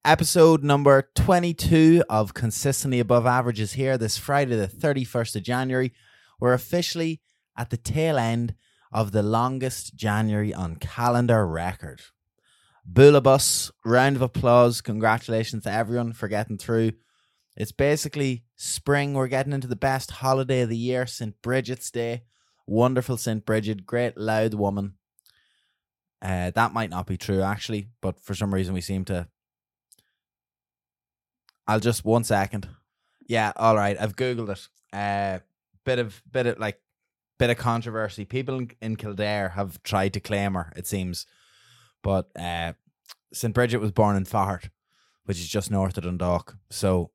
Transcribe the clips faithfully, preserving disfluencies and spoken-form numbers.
Episode number twenty-two of Consistently Above Average is here this Friday, the thirty-first of January. We're officially at the tail end of the longest January on calendar record. Boolabus, round of applause. Congratulations to everyone for getting through. It's basically spring. We're getting into the best holiday of the year, Saint Bridget's Day. Wonderful Saint Bridget, great loud woman. Uh, that might not be true actually, but for some reason we seem to... I'll just one second. Yeah, all right. I've googled it. Uh, bit of bit of like bit of controversy. People in, in Kildare have tried to claim her, it seems, but uh, Saint Bridget was born in Fahart, which is just north of Dundalk. So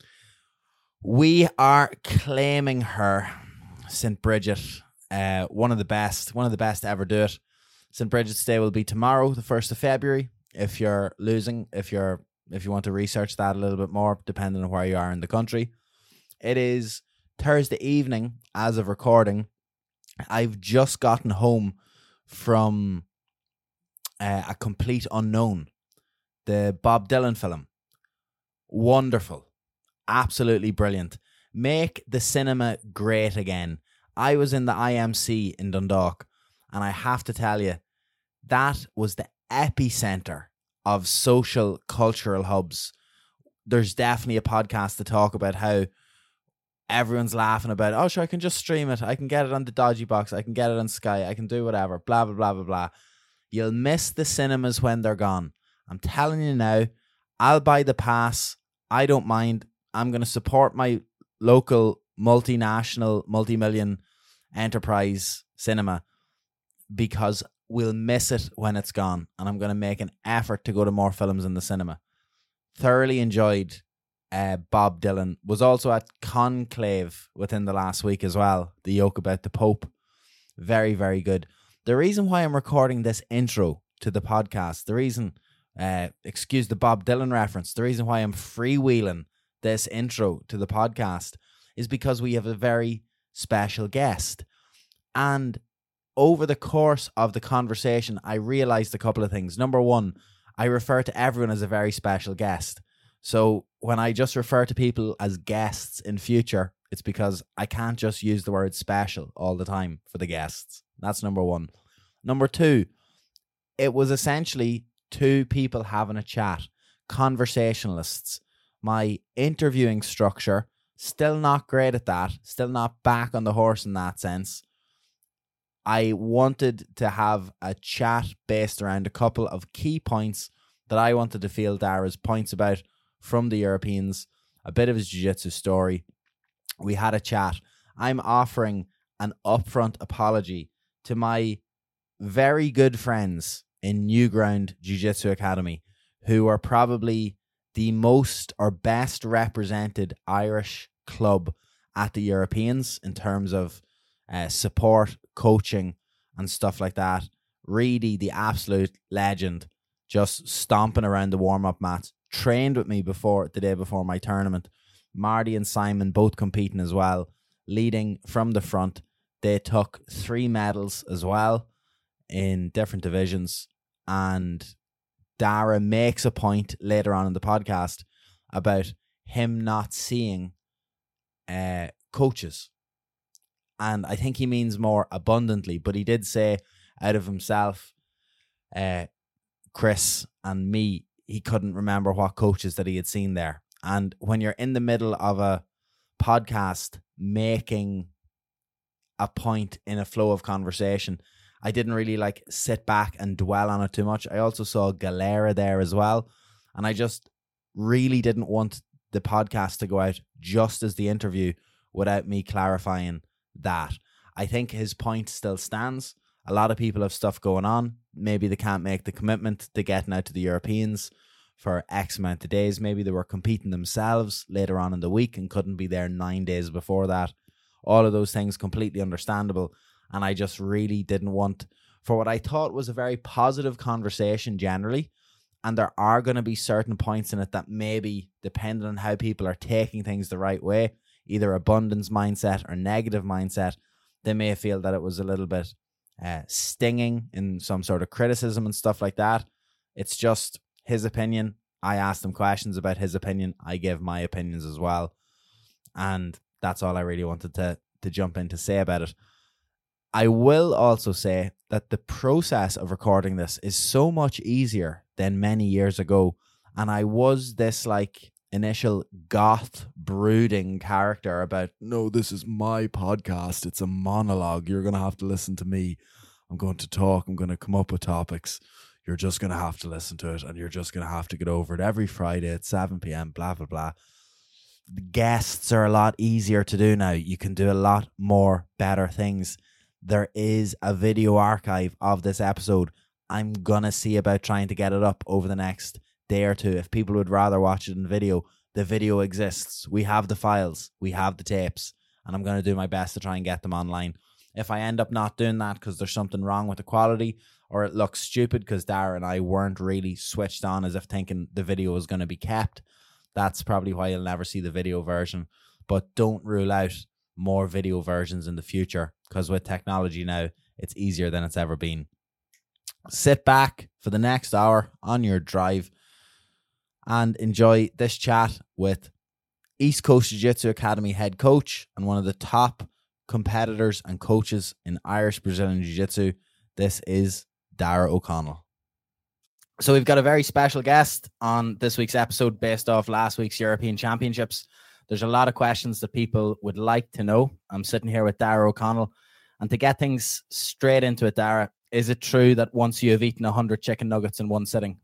we are claiming her, Saint Bridget. Uh, one of the best, one of the best to ever do it. Saint Bridget's Day will be tomorrow, the first of February. If you're losing, if you're If you want to research that a little bit more, depending on where you are in the country. It is Thursday evening as of recording. I've just gotten home from uh, A Complete Unknown, the Bob Dylan film. Wonderful. Absolutely brilliant. Make the cinema great again. I was in the I M C in Dundalk, and I have to tell you, that was the epicenter of social cultural hubs. There's definitely a podcast to talk about how everyone's laughing about, oh, sure, I can just stream it. I can get it on the Dodgy Box. I can get it on Sky. I can do whatever. Blah, blah, blah, blah, blah. You'll miss the cinemas when they're gone. I'm telling you now, I'll buy the pass. I don't mind. I'm going to support my local multinational, multi-million enterprise cinema because we'll miss it when it's gone, and I'm going to make an effort to go to more films in the cinema. Thoroughly enjoyed uh, Bob Dylan. Was also at Conclave within the last week as well. The yoke about the Pope. Very, very good. The reason why I'm recording this intro to the podcast, the reason, uh, excuse the Bob Dylan reference, the reason why I'm freewheeling this intro to the podcast is because we have a very special guest. And over the course of the conversation, I realized a couple of things. Number one, I refer to everyone as a very special guest. So when I just refer to people as guests in future, it's because I can't just use the word special all the time for the guests. That's number one. Number two, it was essentially two people having a chat, conversationalists. My interviewing structure, still not great at that, still not back on the horse in that sense. I wanted to have a chat based around a couple of key points that I wanted to feel Dara's points about from the Europeans, a bit of his jiu-jitsu story. We had a chat. I'm offering an upfront apology to my very good friends in Newground Jiu-Jitsu Academy, who are probably the most or best represented Irish club at the Europeans in terms of uh, support, coaching and stuff like that. Reedy, the absolute legend, just stomping around the warm-up mats, trained with me before the day before my tournament. Marty and Simon both competing as well, leading from the front. They took three medals as well in different divisions, and Dara makes a point later on in the podcast about him not seeing uh, coaches. And I think he means more abundantly, but he did say out of himself, uh, Chris and me, he couldn't remember what coaches that he had seen there. And when you're in the middle of a podcast making a point in a flow of conversation, I didn't really like sit back and dwell on it too much. I also saw Galera there as well. And I just really didn't want the podcast to go out just as the interview without me clarifying that. I think his point still stands. A lot of people have stuff going on. Maybe they can't make the commitment to getting out to the Europeans for X amount of days. Maybe they were competing themselves later on in the week and couldn't be there nine days before that. All of those things completely understandable. And I just really didn't want, for what I thought was a very positive conversation generally, and there are going to be certain points in it that maybe, depending on how people are taking things the right way, either abundance mindset or negative mindset, they may feel that it was a little bit uh, stinging in some sort of criticism and stuff like that. It's just his opinion. I asked him questions about his opinion. I gave my opinions as well. And that's all I really wanted to, to jump in to say about it. I will also say that the process of recording this is so much easier than many years ago. And I was this like initial goth brooding character about, no, this is my podcast. It's a monologue. You're going to have to listen to me. I'm going to talk. I'm going to come up with topics. You're just going to have to listen to it. And you're just going to have to get over it every Friday at seven p.m. Blah, blah, blah. The guests are a lot easier to do now. You can do a lot more better things. There is a video archive of this episode. I'm going to see about trying to get it up over the next day or two. If people would rather watch it in video, the video exists. We have the files. We have the tapes. And I'm going to do my best to try and get them online. If I end up not doing that because there's something wrong with the quality, or it looks stupid because Dara and I weren't really switched on as if thinking the video was going to be kept, that's probably why you'll never see the video version. But don't rule out more video versions in the future, because with technology now, it's easier than it's ever been. Sit back for the next hour on your drive and enjoy this chat with East Coast Jiu-Jitsu Academy head coach and one of the top competitors and coaches in Irish Brazilian Jiu-Jitsu. This is Dara O'Connell. So we've got a very special guest on this week's episode based off last week's European Championships. There's a lot of questions that people would like to know. I'm sitting here with Dara O'Connell. And to get things straight into it, Dara, is it true that once you have eaten one hundred chicken nuggets in one sitting?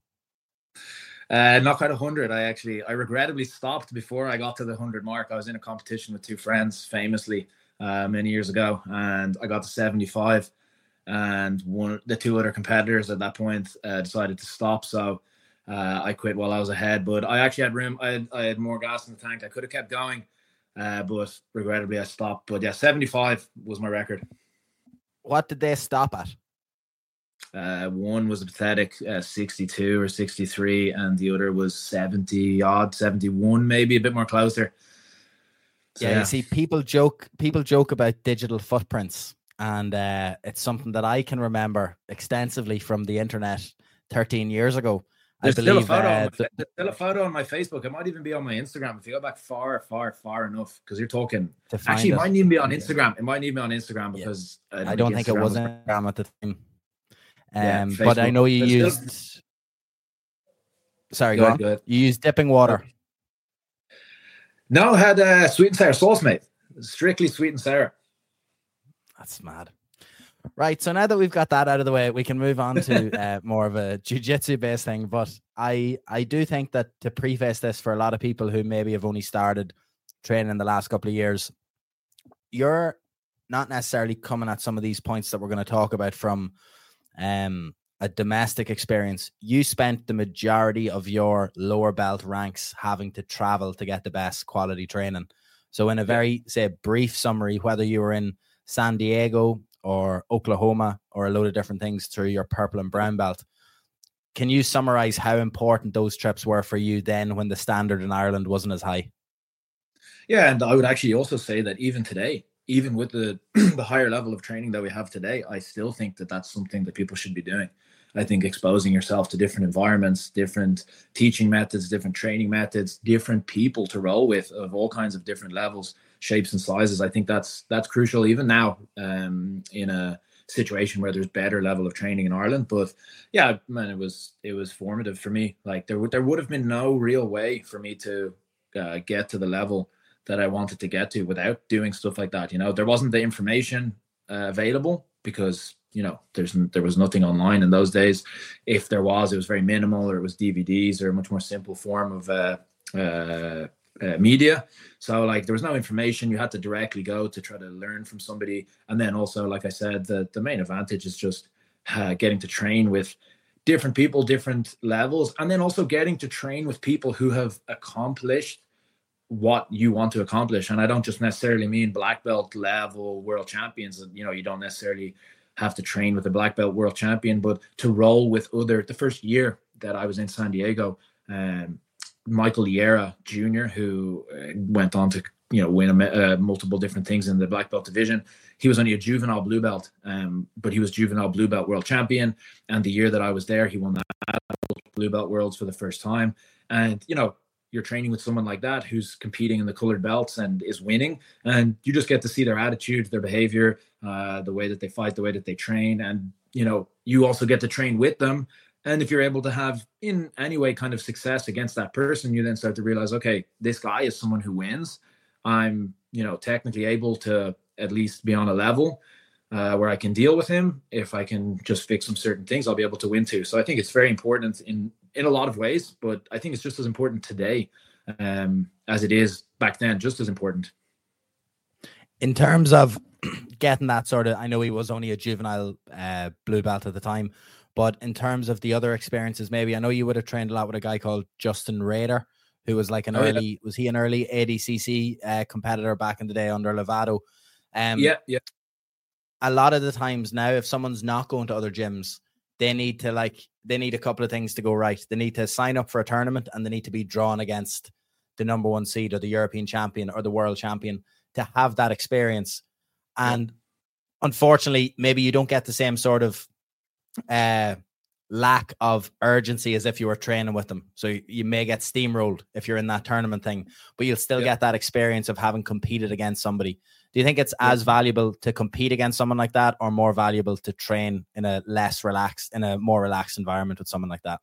Uh, not quite one hundred. I actually, I regrettably stopped before I got to the one hundred mark. I was in a competition with two friends, famously, uh, many years ago. And I got to seventy-five. And one, the two other competitors at that point uh, decided to stop. So uh, I quit while I was ahead. But I actually had room. I had, I had more gas in the tank. I could have kept going. Uh, but regrettably, I stopped. But yeah, seventy-five was my record. What did they stop at? Uh, one was a pathetic uh, sixty-two or sixty-three, and the other was seventy odd, seventy-one, maybe a bit more closer. So, yeah, yeah, you see, people joke, people joke about digital footprints, and uh, it's something that I can remember extensively from the internet thirteen years ago. There's, I still, believe, a photo uh, on my, there's still a photo on my Facebook. It might even be on my Instagram if you go back far, far, far enough. Because you're talking. Actually, it, it might even be on Instagram. It might even be on Instagram because yeah. I, I don't think Instagram it was on Instagram at the time. Um, yeah, but I know you There's used. Still... Sorry, go, go on. on. Go ahead. You used dipping water. No, I had uh, sweet and sour sauce, mate. Strictly sweet and sour. That's mad. Right, so now that we've got that out of the way, we can move on to uh, more of a jiu-jitsu based thing. But I, I do think that to preface this for a lot of people who maybe have only started training in the last couple of years, you're not necessarily coming at some of these points that we're going to talk about from um, a domestic experience. You spent the majority of your lower belt ranks having to travel to get the best quality training. So in a very, say, brief summary, whether you were in San Diego or Oklahoma or a load of different things through your purple and brown belt, can you summarize how important those trips were for you then when the standard in Ireland wasn't as high? Yeah, and I would actually also say that even today, even with the the higher level of training that we have today, I still think that that's something that people should be doing. I think exposing yourself to different environments, different teaching methods, different training methods, different people to roll with of all kinds of different levels, shapes and sizes. I think that's that's crucial even now um, in a situation where there's better level of training in Ireland. But yeah, man, it was it was formative for me. Like there would there would have been no real way for me to uh, get to the level that I wanted to get to without doing stuff like that. You know, there wasn't the information uh, available because, you know, there's there was nothing online in those days. If there was, it was very minimal, or it was D V Ds or a much more simple form of uh, uh, uh, media. So like there was no information. You had to directly go to try to learn from somebody. And then also, like I said, the, the main advantage is just uh, getting to train with different people, different levels, and then also getting to train with people who have accomplished what you want to accomplish. And I don't just necessarily mean black belt level world champions. You know, you don't necessarily have to train with a black belt world champion, but to roll with other. The first year that I was in San Diego, um, Michael Liera Junior, who uh, went on to, you know, win a, uh, multiple different things in the black belt division. He was only a juvenile blue belt, um, but he was juvenile blue belt world champion. And the year that I was there, he won that blue belt worlds for the first time. And, you know, you're training with someone like that who's competing in the colored belts and is winning. And you just get to see their attitude, their behavior, uh, the way that they fight, the way that they train. And, you know, you also get to train with them. And if you're able to have in any way kind of success against that person, you then start to realize, okay, this guy is someone who wins. I'm, you know, technically able to at least be on a level uh, where I can deal with him. If I can just fix some certain things, I'll be able to win too. So I think it's very important in, in a lot of ways, but I think it's just as important today um, as it is back then, just as important. In terms of getting that sort of, I know he was only a juvenile uh, blue belt at the time, but in terms of the other experiences, maybe I know you would have trained a lot with a guy called Justin Rader, who was like an oh, early, yeah. was he an early A D C C uh, competitor back in the day under Lovato? Um, yeah, yeah. A lot of the times now, if someone's not going to other gyms, they need to like, they need a couple of things to go right. They need to sign up for a tournament and they need to be drawn against the number one seed or the European champion or the world champion to have that experience. And yeah. unfortunately, maybe you don't get the same sort of uh lack of urgency as if you were training with them. So you may get steamrolled if you're in that tournament thing, but you'll still yeah. get that experience of having competed against somebody. Do you think it's yeah. as valuable to compete against someone like that, or more valuable to train in a less relaxed, in a more relaxed environment with someone like that?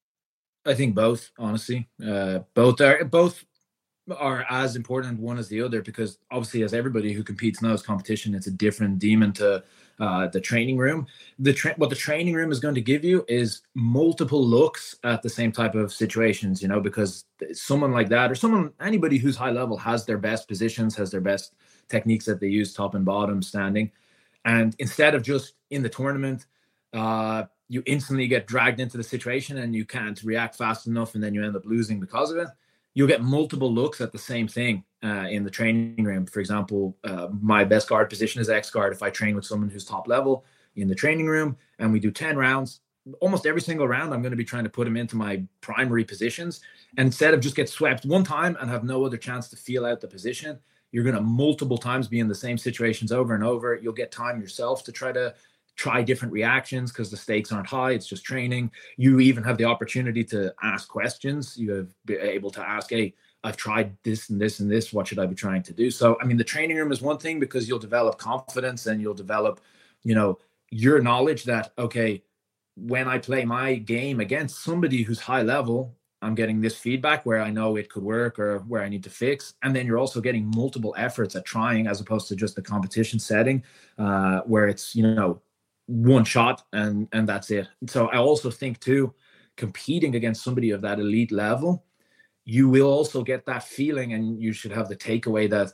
I think both, honestly. Uh, both are both are as important one as the other, because obviously, as everybody who competes knows, competition, it's a different demon to uh, the training room. The tra- what the training room is going to give you is multiple looks at the same type of situations, you know, because someone like that, or someone, anybody who's high level, has their best positions, has their best techniques that they use, top and bottom, standing. And instead of just in the tournament, uh, you instantly get dragged into the situation and you can't react fast enough, and then you end up losing because of it. You'll get multiple looks at the same thing uh, in the training room. For example, uh, my best guard position is X guard. If I train with someone who's top level in the training room and we do ten rounds, almost every single round, I'm going to be trying to put him into my primary positions. And instead of just get swept one time and have no other chance to feel out the position, you're going to multiple times be in the same situations over and over. You'll get time yourself to try to try different reactions because the stakes aren't high. It's just training. You even have the opportunity to ask questions. You have been able to ask, hey, I've tried this and this and this. What should I be trying to do? So, I mean, the training room is one thing because you'll develop confidence and you'll develop, you know, your knowledge that, okay, when I play my game against somebody who's high level, I'm getting this feedback where I know it could work or where I need to fix. And then you're also getting multiple efforts at trying, as opposed to just the competition setting uh, where it's, you know, one shot and and that's it. So I also think too, competing against somebody of that elite level, you will also get that feeling, and you should have the takeaway that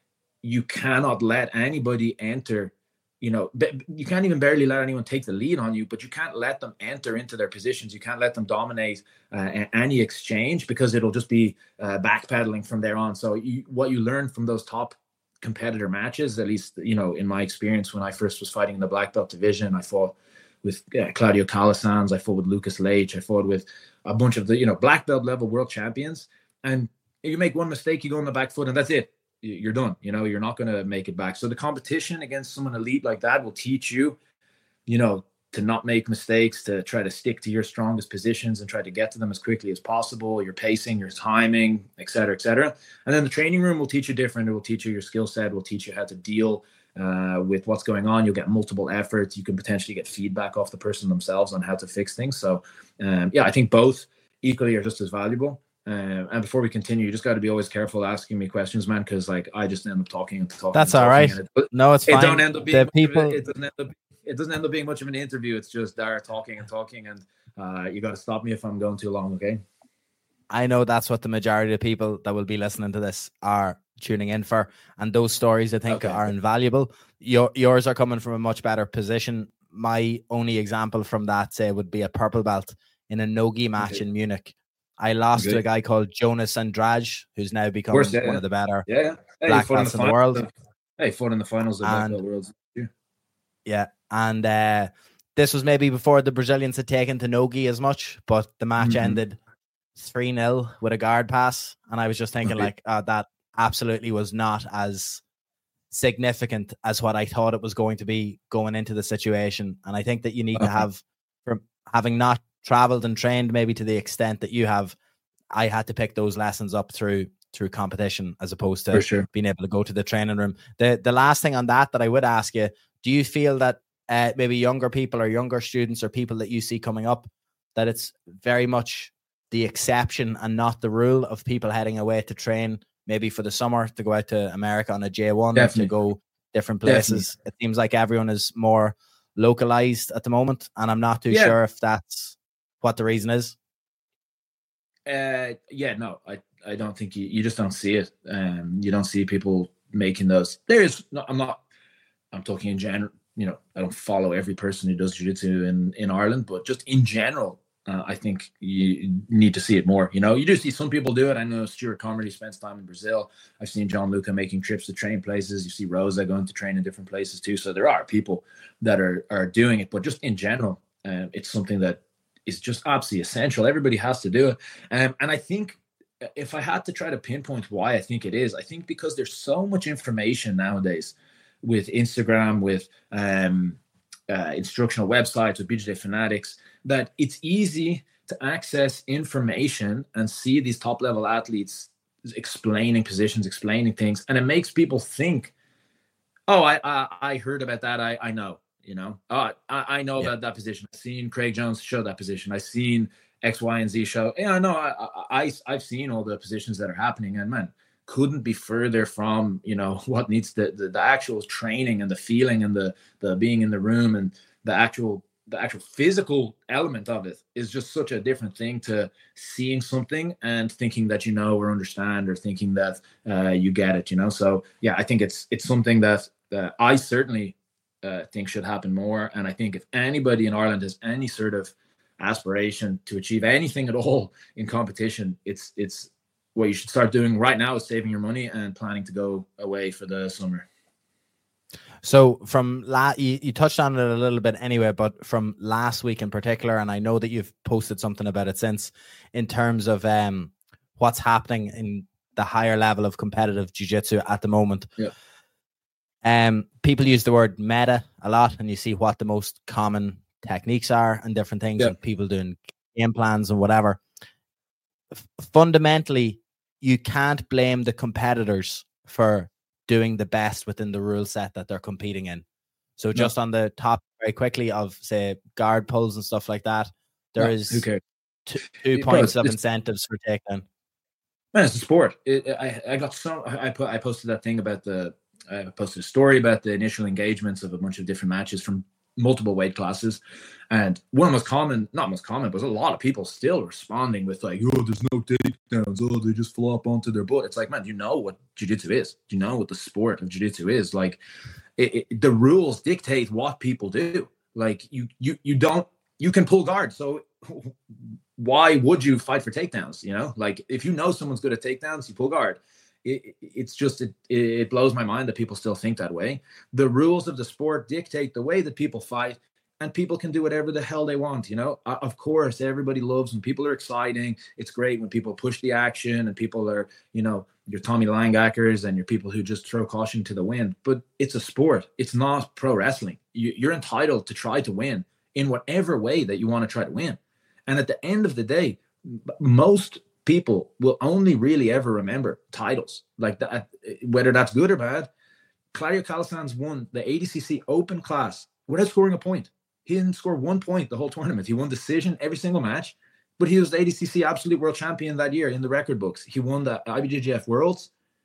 you cannot let anybody enter, you know, you can't even barely let anyone take the lead on you, but you can't let them enter into their positions. You can't let them dominate uh, any exchange, because it'll just be uh, backpedaling from there on. So you, what you learn from those top competitor matches, at least, you know, in my experience, when I first was fighting in the black belt division, I fought with uh, Claudio Calasanz, I fought with Lucas Leite, I fought with a bunch of the, you know, black belt level world champions. And you make one mistake, you go on the back foot, and that's it. You're done. You know, you're not going to make it back. So the competition against someone elite like that will teach you, you know, to not make mistakes, to try to stick to your strongest positions and try to get to them as quickly as possible, your pacing, your timing, et cetera, et cetera. And then the training room will teach you different. It will teach you your skill set, will teach you how to deal uh, with what's going on. You'll get multiple efforts. You can potentially get feedback off the person themselves on how to fix things. So um, yeah, I think both equally are just as valuable. Um, and before we continue, you just got to be always careful asking me questions, man, because like I just end up talking and talking. That's and all right. It, no, it's it fine. Don't end up being the people. It, it doesn't end up. It doesn't end up being much of an interview. It's just Dara talking and talking, and uh, you got to stop me if I'm going too long. Okay. I know that's what the majority of people that will be listening to this are tuning in for, and those stories I think okay. are invaluable. Your yours are coming from a much better position. My only example from that, say, would be a purple belt in a no-gi match okay. in Munich. I lost okay. to a guy called Jonas Andrade, who's now become course, yeah, one yeah. of the better yeah, yeah. Hey, black belts in, in the world. Of, hey, fought in the finals of the black belt worlds. Yeah. Yeah, and uh, this was maybe before the Brazilians had taken to no-gi as much, but the match mm-hmm. ended three nil with a guard pass, and I was just thinking, okay. like, uh, that absolutely was not as significant as what I thought it was going to be going into the situation. And I think that you need to have, from having not traveled and trained maybe to the extent that you have, I had to pick those lessons up through through competition as opposed to For sure. being able to go to the training room. The the last thing on that that I would ask you, do you feel that uh, maybe younger people or younger students or people that you see coming up, that it's very much the exception and not the rule of people heading away to train maybe for the summer to go out to America on a J one, Definitely. to go different places? Definitely. It seems like everyone is more localized at the moment, and I'm not too yeah. sure if that's what the reason is. Uh, yeah, no, I, I don't think you, you just don't see it. Um, you don't see people making those. There is, no, I'm not, I'm talking in general, you know, I don't follow every person who does jiu-jitsu in, in Ireland, but just in general, uh, I think you need to see it more. You know, you do see some people do it. I know Stuart Comrie spends time in Brazil. I've seen John Luca making trips to train places. You see Rosa going to train in different places too. So there are people that are, are doing it, but just in general, um, it's something that is just absolutely essential. Everybody has to do it. Um, and I think if I had to try to pinpoint why I think it is, I think because there's so much information nowadays with Instagram, with um, uh, instructional websites, with B J J Fanatics, that it's easy to access information and see these top level athletes explaining positions, explaining things. And it makes people think, oh, I I, I heard about that. I, I know. You know, uh, I, I know yeah. about that position. I've seen Craig Jones show that position. I've seen X, Y, and Z show. Yeah, I know. I, I, I've seen all the positions that are happening, and man, couldn't be further from, you know, what needs the, the, the actual training and the feeling and the, the being in the room and the actual, the actual physical element of it is just such a different thing to seeing something and thinking that you know or understand or thinking that uh, you get it, you know? So yeah, I think it's, it's something that uh, I certainly Uh, think should happen more. And I think if anybody in Ireland has any sort of aspiration to achieve anything at all in competition, it's it's what you should start doing right now is saving your money and planning to go away for the summer. So from la- you, you touched on it a little bit anyway, but from last week in particular, and I know that you've posted something about it since, in terms of um what's happening in the higher level of competitive jiu-jitsu at the moment. Yeah. Um, people use the word meta a lot, and you see what the most common techniques are and different things, yeah. and people doing game plans and whatever. F- fundamentally, you can't blame the competitors for doing the best within the rule set that they're competing in. So just no. on the top very quickly of, say, guard pulls and stuff like that, there no, is two, two points Bro, of incentives for takedown. Man, it's a sport. It, I, I got so I put I posted that thing about the I posted a story about the initial engagements of a bunch of different matches from multiple weight classes. And one of the most common, not most common, but a lot of people still responding with like, oh, there's no takedowns. Oh, they just flop onto their butt. It's like, man, do you know what jiu-jitsu is? Do you know what the sport of jiu-jitsu is? Like it, it, the rules dictate what people do. Like you, you, you don't, you can pull guard. So why would you fight for takedowns? You know, like if you know someone's good at takedowns, you pull guard. It, it's just, it, it blows my mind that people still think that way. The rules of the sport dictate the way that people fight, and people can do whatever the hell they want. You know, uh, of course, everybody loves when people are exciting. It's great when people push the action and people are, you know, your Tommy Langackers and your people who just throw caution to the wind. But it's a sport. It's not pro wrestling. You, you're entitled to try to win in whatever way that you want to try to win. And at the end of the day, most people will only really ever remember titles like that, whether that's good or bad. Claudio Calasanz won the A D C C Open class without scoring a point. He didn't score one point the whole tournament. He won decision every single match, but he was the A D C C absolute world champion that year in the record books. He won the I B J J F Worlds.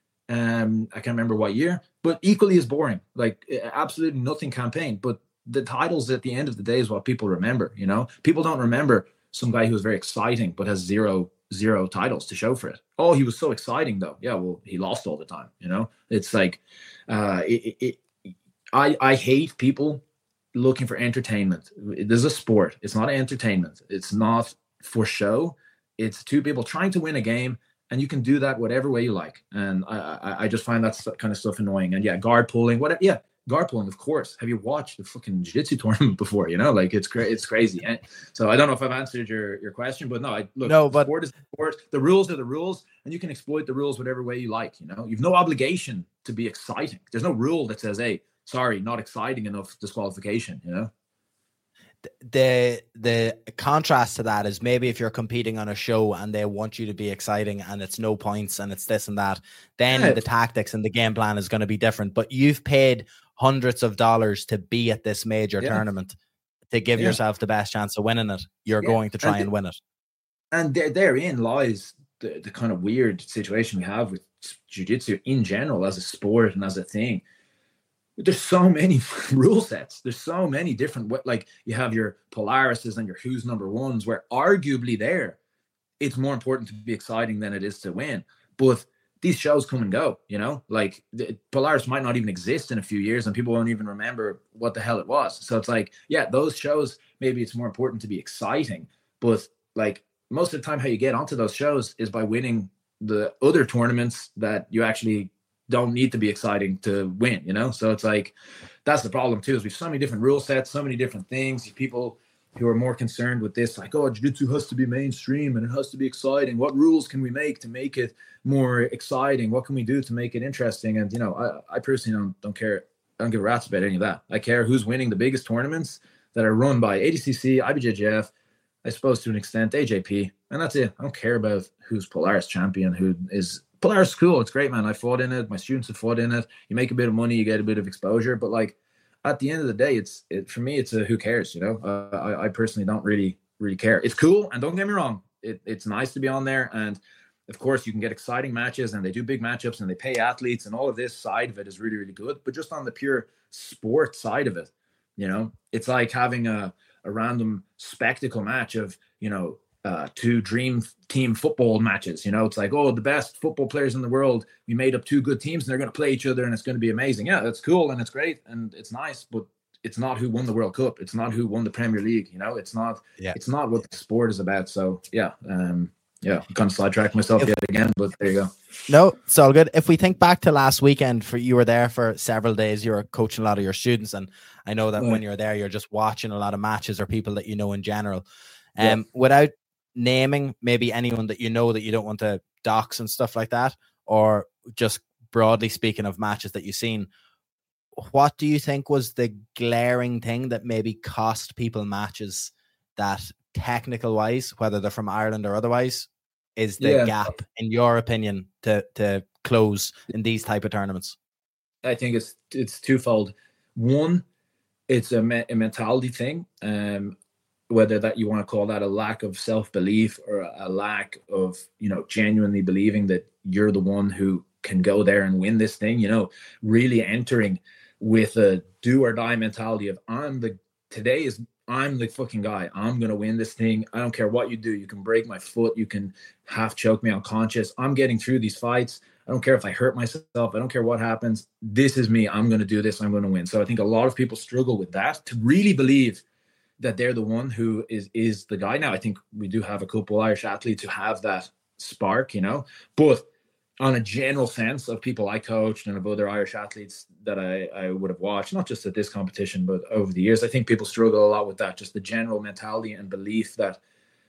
Um, I can't remember what year, but equally as boring, like absolutely nothing campaign. But the titles at the end of the day is what people remember. You know, people don't remember some guy who was very exciting but has zero zero titles to show for it. Oh, he was so exciting though. Yeah, well, he lost all the time. You know, it's like uh, it, it, it, I I hate people looking for entertainment. There's a sport. It's not entertainment. It's not for show. It's two people trying to win a game, and you can do that whatever way you like. And I I, I just find that kind of stuff annoying. And yeah, guard pulling, whatever. Yeah. Guard pulling, of course. Have you watched the fucking jiu-jitsu tournament before? You know, like it's cra- it's crazy. And so I don't know if I've answered your, your question, but no, I look, no, but sport is sport. The rules are the rules, and you can exploit the rules whatever way you like. You know, you've no obligation to be exciting. There's no rule that says, "Hey, sorry, not exciting enough, disqualification." You know, the the contrast to that is maybe if you're competing on a show and they want you to be exciting and it's no points and it's this and that, then Yeah. the tactics and the game plan is going to be different. But you've paid hundreds of dollars to be at this major Yeah. tournament to give Yeah. yourself the best chance of winning it. You're Yeah. going to try And and win it. And there, therein lies the, the kind of weird situation we have with jiu-jitsu in general as a sport and as a thing. There's so many rule sets. There's so many different, like you have your Polarises and your who's number ones, where arguably there, it's more important to be exciting than it is to win. But these shows come and go, you know, like the, Polaris might not even exist in a few years and people won't even remember what the hell it was. So it's like, yeah, those shows, maybe it's more important to be exciting, but like most of the time how you get onto those shows is by winning the other tournaments that you actually don't need to be exciting to win, you know? So it's like, that's the problem too, is we have so many different rule sets, so many different things. People who are more concerned with this, like, oh, jiu-jitsu has to be mainstream and it has to be exciting. What rules can we make to make it more exciting? What can we do to make it interesting? And, you know, I, I personally don't, don't care. I don't give a rat's about any of that. I care who's winning the biggest tournaments that are run by A D C C, I B J J F, I suppose to an extent, A J P. And that's it. I don't care about who's Polaris champion, who is Polaris is cool. It's great, man. I fought in it. My students have fought in it. You make a bit of money, you get a bit of exposure. But like at the end of the day, it's it for me. It's a who cares, you know. Uh, I, I personally don't really really care. It's cool, and don't get me wrong. It, it's nice to be on there, and of course you can get exciting matches, and they do big matchups, and they pay athletes, and all of this side of it is really really good. But just on the pure sport side of it, you know, it's like having a a random spectacle match of you know. Uh, two dream team football matches. You know, it's like, oh, the best football players in the world, we made up two good teams and they're going to play each other and it's going to be amazing. Yeah, that's cool and it's great and it's nice, but it's not who won the World Cup. It's not who won the Premier League. You know, it's not, yeah. it's not what the sport is about. So yeah, um, yeah, I'm kind of sidetracked myself if, yet again, but there you go. No, it's all good. If we think back to last weekend, for you were there for several days, you were coaching a lot of your students, and I know that right. when you're there, you're just watching a lot of matches or people that you know in general. Um, yeah. Without naming maybe anyone that you know that you don't want to dox and stuff like that, or just broadly speaking of matches that you've seen, what do you think was the glaring thing that maybe cost people matches that technical wise, whether they're from Ireland or otherwise, is the yeah. gap in your opinion to to close in these type of tournaments? I think it's it's twofold. One, it's a, me- a mentality thing. Um, whether that you want to call that a lack of self-belief or a lack of, you know, genuinely believing that you're the one who can go there and win this thing, you know, really entering with a do or die mentality of I'm the, today is, I'm the fucking guy. I'm going to win this thing. I don't care what you do. You can break my foot. You can half choke me unconscious. I'm getting through these fights. I don't care if I hurt myself. I don't care what happens. This is me. I'm going to do this. I'm going to win. So I think a lot of people struggle with that, to really believe that they're the one who is is the guy. Now, I think we do have a couple Irish athletes who have that spark, you know, but on a general sense of people I coached and of other Irish athletes that I, I would have watched, not just at this competition, but over the years, I think people struggle a lot with that, just the general mentality and belief that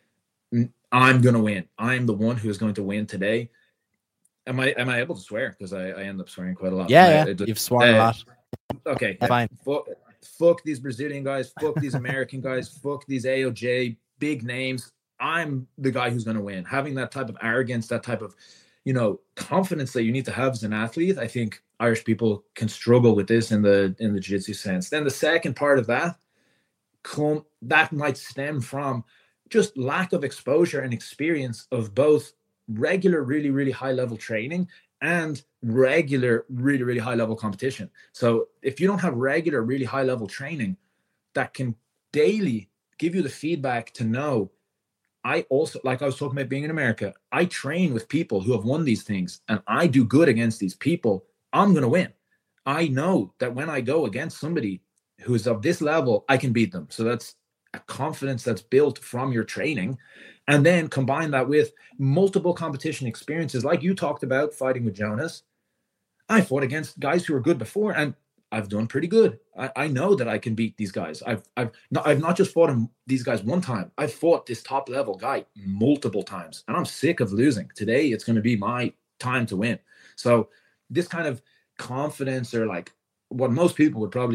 I'm going to win. I'm the one who is going to win today. Am I am I able to swear? Because I, I end up swearing quite a lot. Yeah, I, yeah. I just, You've sworn uh, a lot. Okay. Yeah, fine. Fuck, fuck these Brazilian guys. Fuck these American guys. Fuck these A O J, big names. I'm the guy who's going to win. Having that type of arrogance, that type of, you know, confidence that you need to have as an athlete, I think Irish people can struggle with this in the in the jiu-jitsu sense. Then the second part of that, come, that might stem from just lack of exposure and experience of both regular, really, really high level training and regular, really, really high level competition. So if you don't have regular, really high level training that can daily give you the feedback to know, I also, like I was talking about being in America, I train with people who have won these things and I do good against these people, I'm going to win. I know that when I go against somebody who is of this level, I can beat them. So that's a confidence that's built from your training. And then combine that with multiple competition experiences, like you talked about fighting with Jonas. I fought against guys who were good before, and I've done pretty good. I, I know that I can beat these guys. I've I've not, I've not just fought them, these guys one time. I've fought this top level guy multiple times, and I'm sick of losing. Today, it's going to be my time to win. So this kind of confidence, or like what most people would probably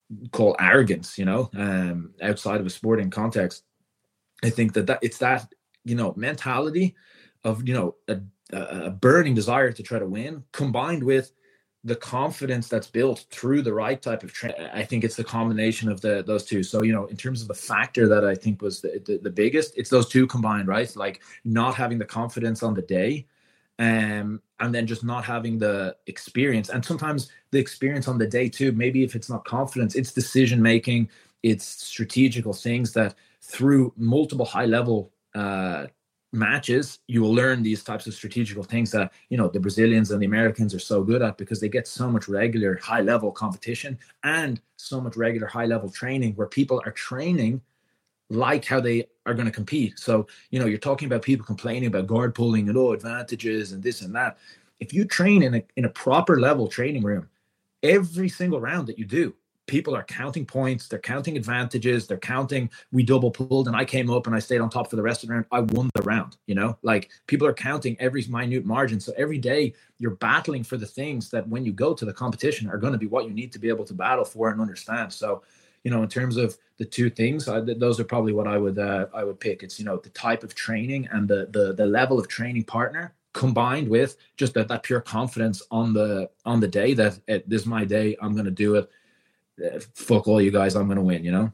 call arrogance, you know, um, outside of a sporting context. I think that, that it's that, you know, mentality of, you know, a, a burning desire to try to win, combined with the confidence that's built through the right type of training. I think it's the combination of the those two. So, you know, in terms of the factor that I think was the, the, the biggest, it's those two combined, right? Like not having the confidence on the day, um, and then just not having the experience. And sometimes the experience on the day too, maybe if it's not confidence, it's decision making, it's strategical things that through multiple high level uh, matches, you will learn these types of strategical things that, you know, the Brazilians and the Americans are so good at, because they get so much regular high level competition and so much regular high level training where people are training like how they are going to compete. So, you know, you're talking about people complaining about guard pulling and oh, advantages and this and that. If you train in a in a proper level training room, every single round that you do, people are counting points, they're counting advantages, they're counting, we double pulled and I came up and I stayed on top for the rest of the round. I won the round, you know, like people are counting every minute margin. So every day you're battling for the things that when you go to the competition are going to be what you need to be able to battle for and understand. So, you know, in terms of the two things, I, those are probably what I would uh, I would pick. It's, you know, the type of training and the the the level of training partner, combined with just that that pure confidence on the on the day that uh, this is my day, I'm going to do it. Uh, fuck all you guys, I'm going to win, you know?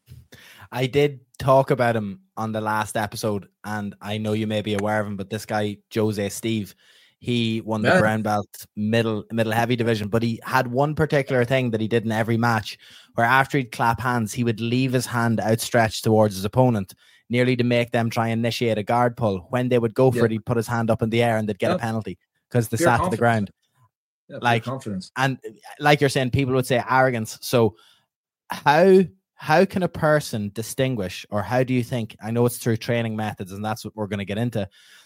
I did talk about him on the last episode, and I know you may be aware of him, but this guy, Jose Steve, he won the Yeah. brown belt middle middle heavy division, but he had one particular thing that he did in every match where after he'd clap hands, he would leave his hand outstretched towards his opponent, nearly to make them try and initiate a guard pull. When they would go for Yeah. it, he'd put his hand up in the air and they'd get Yeah. a penalty because they Pure sat to the confidence. ground. Yeah, pure Like confidence. And like you're saying, people would say arrogance. So how how can a person distinguish, or how do you think, I know it's through training methods and that's what we're going to get into,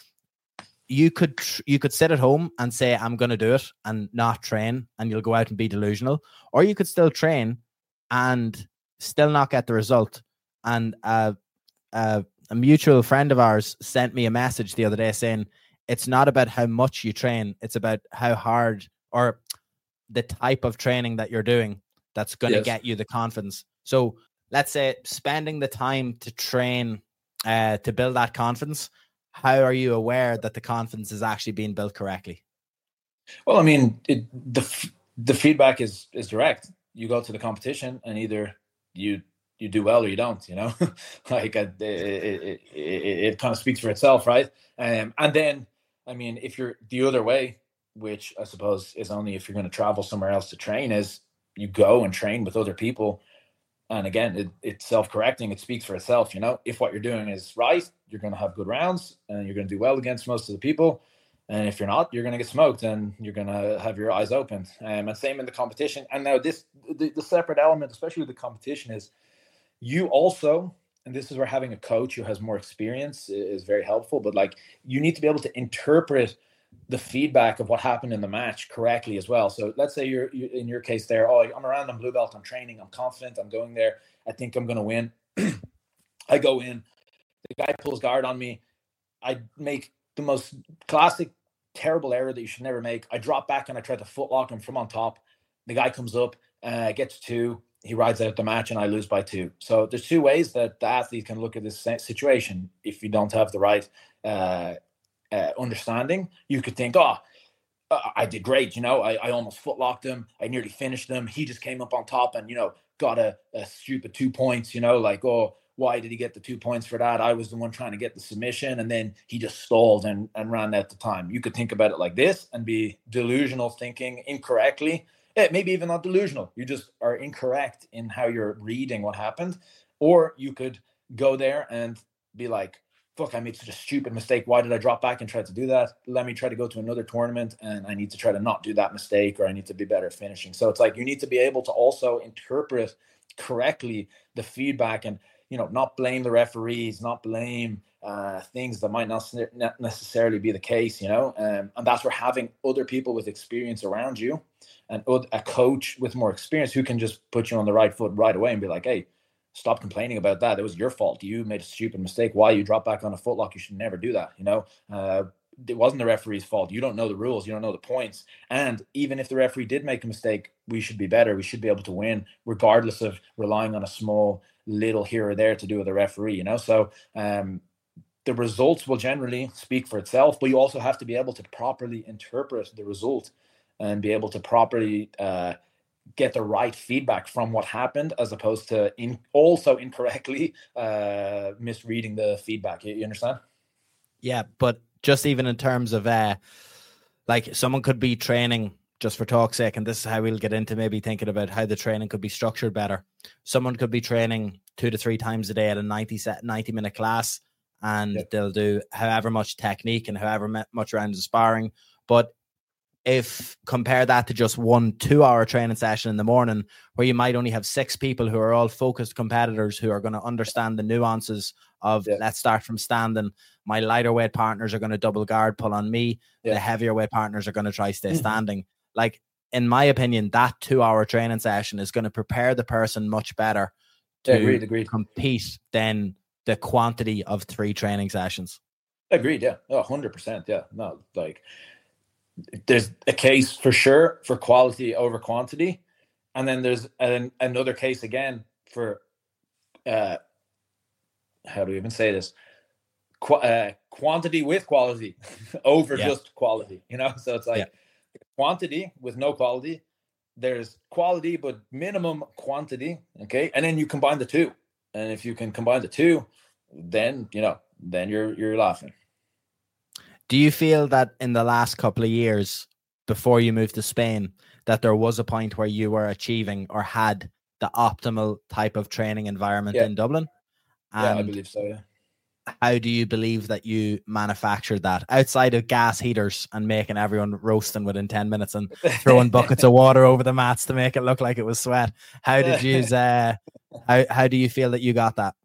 you could tr- you could sit at home and say I'm going to do it and not train, and you'll go out and be delusional, or you could still train and still not get the result. And uh, uh, a mutual friend of ours sent me a message the other day saying it's not about how much you train, it's about how hard, or the type of training that you're doing that's going to Yes. get you the confidence. So let's say spending the time to train uh, to build that confidence, how are you aware that the confidence is actually being built correctly? Well, I mean, it, the the feedback is is direct. You go to the competition and either you you do well or you don't, you know, like it, it, it, it, it kind of speaks for itself, right? Um, and then, I mean, if you're the other way, which I suppose is only if you're going to travel somewhere else to train, is you go and train with other people. And again, it, it's self-correcting. It speaks for itself. You know, if what you're doing is right, you're going to have good rounds and you're going to do well against most of the people. And if you're not, you're going to get smoked and you're going to have your eyes open. Um, and same in the competition. And now this, the, the separate element, especially with the competition, is you also, and this is where having a coach who has more experience is very helpful, but like you need to be able to interpret the feedback of what happened in the match correctly as well. So let's say you're, you in your case there, oh, I'm around, I'm blue belt, I'm training, I'm confident, I'm going there, I think I'm going to win. I go in, the guy pulls guard on me, I make the most classic terrible error that you should never make. I drop back and I try to footlock him from on top. The guy comes up, uh, gets two, he rides out the match and I lose by two. So there's two ways that the athlete can look at this situation. If you don't have the right uh, uh, understanding, you could think, oh, uh, I did great. You know, I, I almost footlocked him. I nearly finished him. He just came up on top and, you know, got a, a stupid two points, you know, like, oh, why did he get the two points for that? I was the one trying to get the submission, and then he just stalled and, and ran out the time. You could think about it like this and be delusional, thinking incorrectly. Yeah, maybe even not delusional. You just are incorrect in how you're reading what happened. Or you could go there and be like, fuck, I made such a stupid mistake. Why did I drop back and try to do that? Let me try to go to another tournament and I need to try to not do that mistake, or I need to be better at finishing. So it's like you need to be able to also interpret correctly the feedback and, you know, not blame the referees, not blame uh, things that might not necessarily be the case, you know. Um, and that's where having other people with experience around you and a coach with more experience who can just put you on the right foot right away and be like, hey, stop complaining about that. It was your fault. You made a stupid mistake. Why you drop back on a footlock? You should never do that, you know. Uh, it wasn't the referee's fault. You don't know the rules. You don't know the points. And even if the referee did make a mistake, we should be better. We should be able to win, regardless of relying on a small little here or there to do with the referee, you know? So um, the results will generally speak for itself, but you also have to be able to properly interpret the result and be able to properly uh, get the right feedback from what happened, as opposed to in also incorrectly uh, misreading the feedback. You, you understand? Yeah, but just even in terms of uh, like someone could be training, just for talk's sake, and this is how we'll get into maybe thinking about how the training could be structured better. Someone could be training two to three times a day at a ninety set, ninety minute class, and yep. they'll do however much technique and however much rounds of sparring. But if compare that to just one two hour training session in the morning, where you might only have six people who are all focused competitors who are going to understand the nuances of yeah. let's start from standing. My lighter weight partners are going to double guard pull on me. Yeah. The heavier weight partners are going to try stay mm-hmm. standing. Like, in my opinion, that two hour training session is going to prepare the person much better to yeah, agreed, agreed. compete than the quantity of three training sessions. Agreed. Yeah. Oh, one hundred percent. Yeah. No, like, there's a case for sure for quality over quantity, and then there's an, another case again for uh how do we even say this Qu- uh, quantity with quality over yeah. just quality, you know? So it's like yeah. quantity with no quality, there's quality but minimum quantity, okay? And then you combine the two, and if you can combine the two, then you know then you're you're laughing. Do you feel that in the last couple of years before you moved to Spain, that there was a point where you were achieving or had the optimal type of training environment yeah. in Dublin? And yeah, I believe so, yeah. How do you believe that you manufactured that outside of gas heaters and making everyone roasting within ten minutes and throwing buckets of water over the mats to make it look like it was sweat? How did you, uh, how, how do you feel that you got that?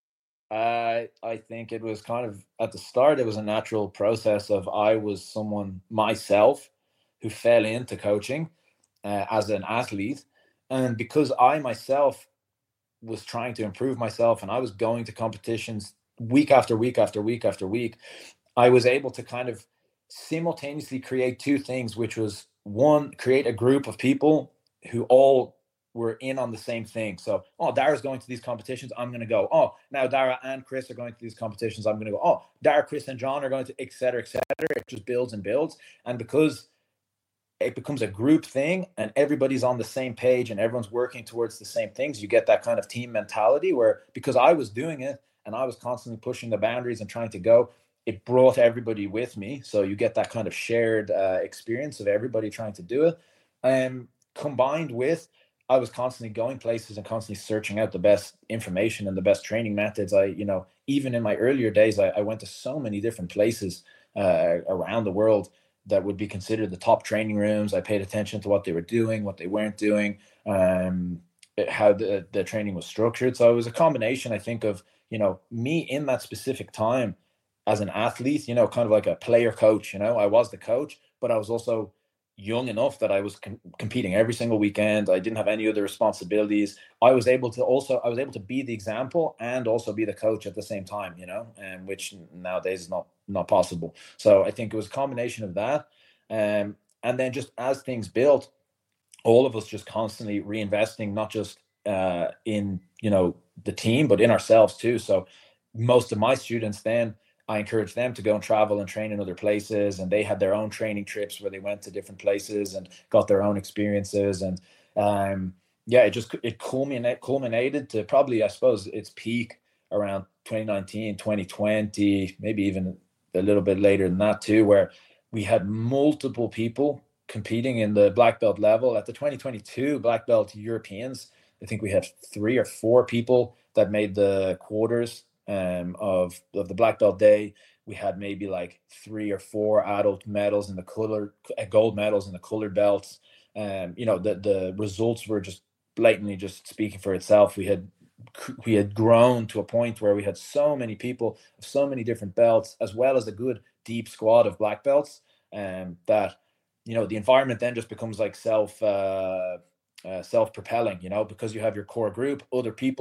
I I think it was kind of at the start, it was a natural process of I was someone myself who fell into coaching uh, as an athlete. And because I myself was trying to improve myself and I was going to competitions week after week after week after week, I was able to kind of simultaneously create two things, which was one, create a group of people who all were in on the same thing. So, oh, Dara's going to these competitions, I'm going to go. Oh, now Dara and Chris are going to these competitions, I'm going to go. Oh, Dara, Chris, and John are going to, et cetera, et cetera. It just builds and builds. And because it becomes a group thing and everybody's on the same page and everyone's working towards the same things, you get that kind of team mentality where, because I was doing it and I was constantly pushing the boundaries and trying to go, it brought everybody with me. So you get that kind of shared uh, experience of everybody trying to do it. Um, combined with, I was constantly going places and constantly searching out the best information and the best training methods. I, you know, even in my earlier days, I, I went to so many different places uh, around the world that would be considered the top training rooms. I paid attention to what they were doing, what they weren't doing, um, how the, the training was structured. So it was a combination, I think, of, you know, me in that specific time as an athlete, you know, kind of like a player coach, you know, I was the coach, but I was also young enough that I was com- competing every single weekend. I didn't have any other responsibilities. I was able to also, I was able to be the example and also be the coach at the same time, you know, and which nowadays is not, not possible. So I think it was a combination of that. Um, and then just as things built, all of us just constantly reinvesting, not just uh, in, you know, the team, but in ourselves too. So most of my students then, I encouraged them to go and travel and train in other places. And they had their own training trips where they went to different places and got their own experiences. And um, yeah, it just, it culminated, culminated to probably, I suppose, its peak around twenty nineteen, twenty twenty, maybe even a little bit later than that too, where we had multiple people competing in the black belt level. At the twenty twenty-two Black Belt Europeans, I think we had three or four people that made the quarters Um, of of the black belt day. We had maybe like three or four adult medals in the color, gold medals in the colored belts. Um, you know, the the results were just blatantly just speaking for itself. We had we had grown to a point where we had so many people of so many different belts, as well as a good deep squad of black belts, um, that, you know, the environment then just becomes like self uh, uh, self propelling. You know, because you have your core group, other people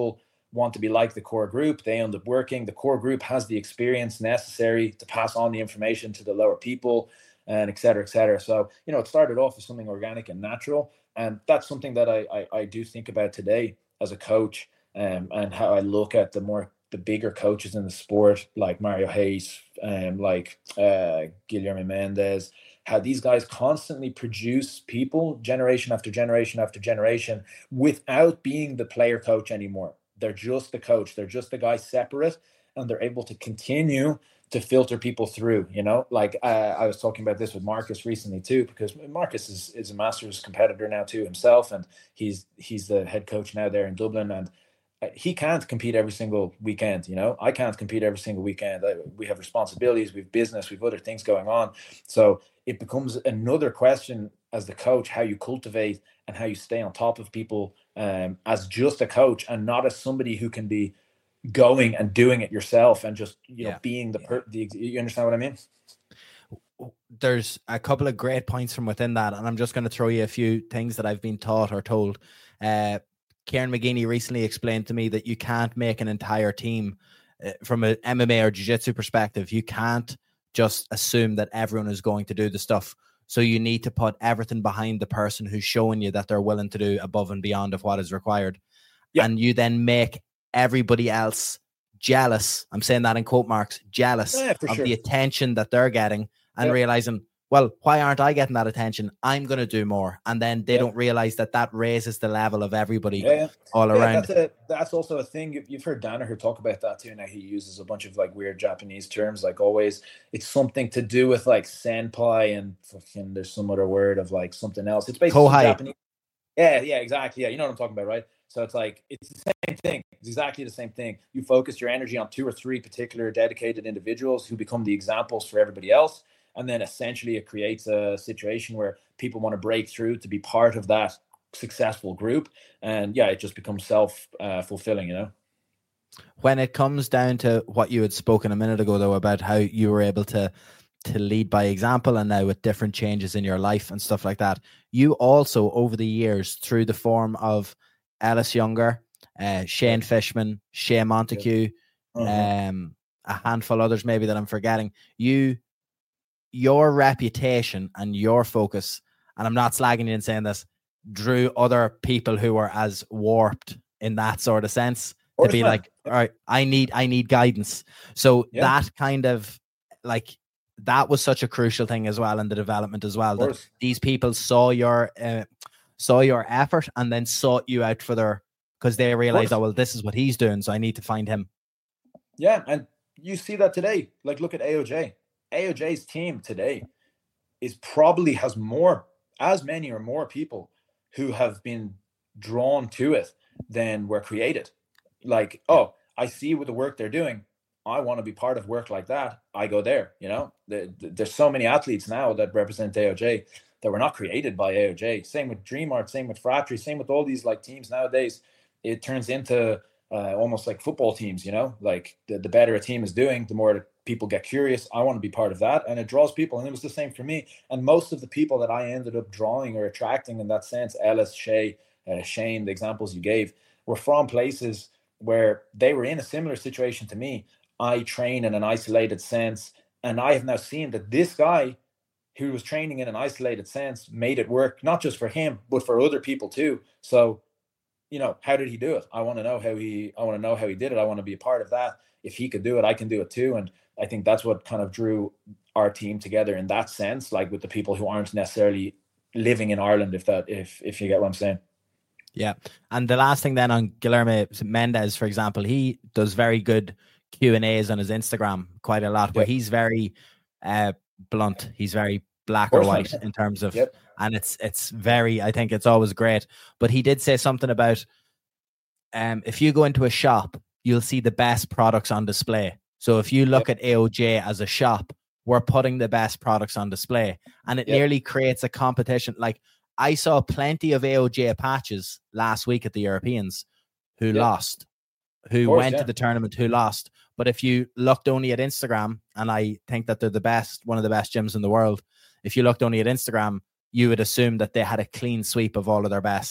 want to be like the core group. They end up working. The core group has the experience necessary to pass on the information to the lower people, and et cetera, et cetera. So, you know, it started off as something organic and natural. And that's something that I, I, I do think about today as a coach, um, and how I look at the more, the bigger coaches in the sport, like Mario Hayes, um, like uh, Guilherme Mendes, how these guys constantly produce people generation after generation after generation without being the player coach anymore. They're just the coach. They're just the guy separate, and they're able to continue to filter people through, you know, like uh, I was talking about this with Marcus recently too, because Marcus is, is a Masters competitor now too himself. And he's, he's the head coach now there in Dublin, and he can't compete every single weekend. You know, I can't compete every single weekend. I, we have responsibilities, we have business, we have other things going on. So it becomes another question as the coach, how you cultivate and how you stay on top of people um, as just a coach, and not as somebody who can be going and doing it yourself and just, you know, yeah. being the, per- the, you understand what I mean? There's a couple of great points from within that, and I'm just going to throw you a few things that I've been taught or told. Uh, Kieran McGeeney recently explained to me that you can't make an entire team uh, from an M M A or jiu-jitsu perspective. You can't just assume that everyone is going to do the stuff. So you need to put everything behind the person who's showing you that they're willing to do above and beyond of what is required. Yeah. And you then make everybody else jealous. I'm saying that in quote marks, jealous yeah, of sure. the attention that they're getting, and yeah. realizing, well, why aren't I getting that attention? I'm going to do more. And then they yeah. don't realize that that raises the level of everybody yeah, yeah. all yeah, around. That's, a, that's also a thing. You've heard Danaher talk about that too. Now he uses a bunch of like weird Japanese terms, like always. It's something to do with like senpai and fucking there's some other word of like something else. It's basically Kohai. Japanese. Yeah, yeah, exactly. Yeah, you know what I'm talking about, right? So it's like, it's the same thing. It's exactly the same thing. You focus your energy on two or three particular dedicated individuals who become the examples for everybody else. And then essentially it creates a situation where people want to break through to be part of that successful group. And yeah, it just becomes self uh, fulfilling, you know? When it comes down to what you had spoken a minute ago, though, about how you were able to to lead by example, and now with different changes in your life and stuff like that, you also over the years, through the form of Ellis Younger, uh, Shane Fishman, Shea Montague, uh-huh. um, a handful others maybe that I'm forgetting, you your reputation and your focus, and I'm not slagging you and saying this, drew other people who were as warped in that sort of sense to be like, all right, I need I need guidance. So yeah. that kind of like that was such a crucial thing as well in the development as well, that these people saw your uh, saw your effort and then sought you out for their, because they realized, oh well, this is what he's doing, so I need to find him. Yeah, and you see that today. Like, look at A O J. A O J's team today is probably has more, as many or more people who have been drawn to it than were created. Like, oh, I see with the work they're doing, I want to be part of work like that. I go there, you know. The, the, there's so many athletes now that represent A O J that were not created by A O J. Same with Dream Art, same with Fratry, same with all these like teams nowadays. It turns into uh, almost like football teams, you know. Like the, the better a team is doing, the more people get curious. I want to be part of that, and it draws people. And it was the same for me. And most of the people that I ended up drawing or attracting in that sense, Ellis, Shea, uh, Shane, the examples you gave, were from places where they were in a similar situation to me. I train in an isolated sense, and I have now seen that this guy who was training in an isolated sense made it work, not just for him, but for other people too. So, you know, how did he do it? I want to know how he, I want to know how he did it. I want to be a part of that. If he could do it, I can do it too. And I think that's what kind of drew our team together in that sense, like with the people who aren't necessarily living in Ireland, if that, if, if you get what I'm saying. Yeah. And the last thing then on Guilherme Mendes, for example, he does very good Q and A's on his Instagram quite a lot, where yep. he's very uh, blunt. He's very black or white in terms of, yep. and it's it's very, I think it's always great. But he did say something about um, if you go into a shop, you'll see the best products on display. So if you look yep. at A O J as a shop, we're putting the best products on display, and it yep. nearly creates a competition. Like I saw plenty of A O J patches last week at the Europeans who yep. lost. who course, went yeah. to the tournament, who lost. But if you looked only at Instagram, and I think that they're the best, one of the best gyms in the world, if you looked only at Instagram, you would assume that they had a clean sweep of all of their best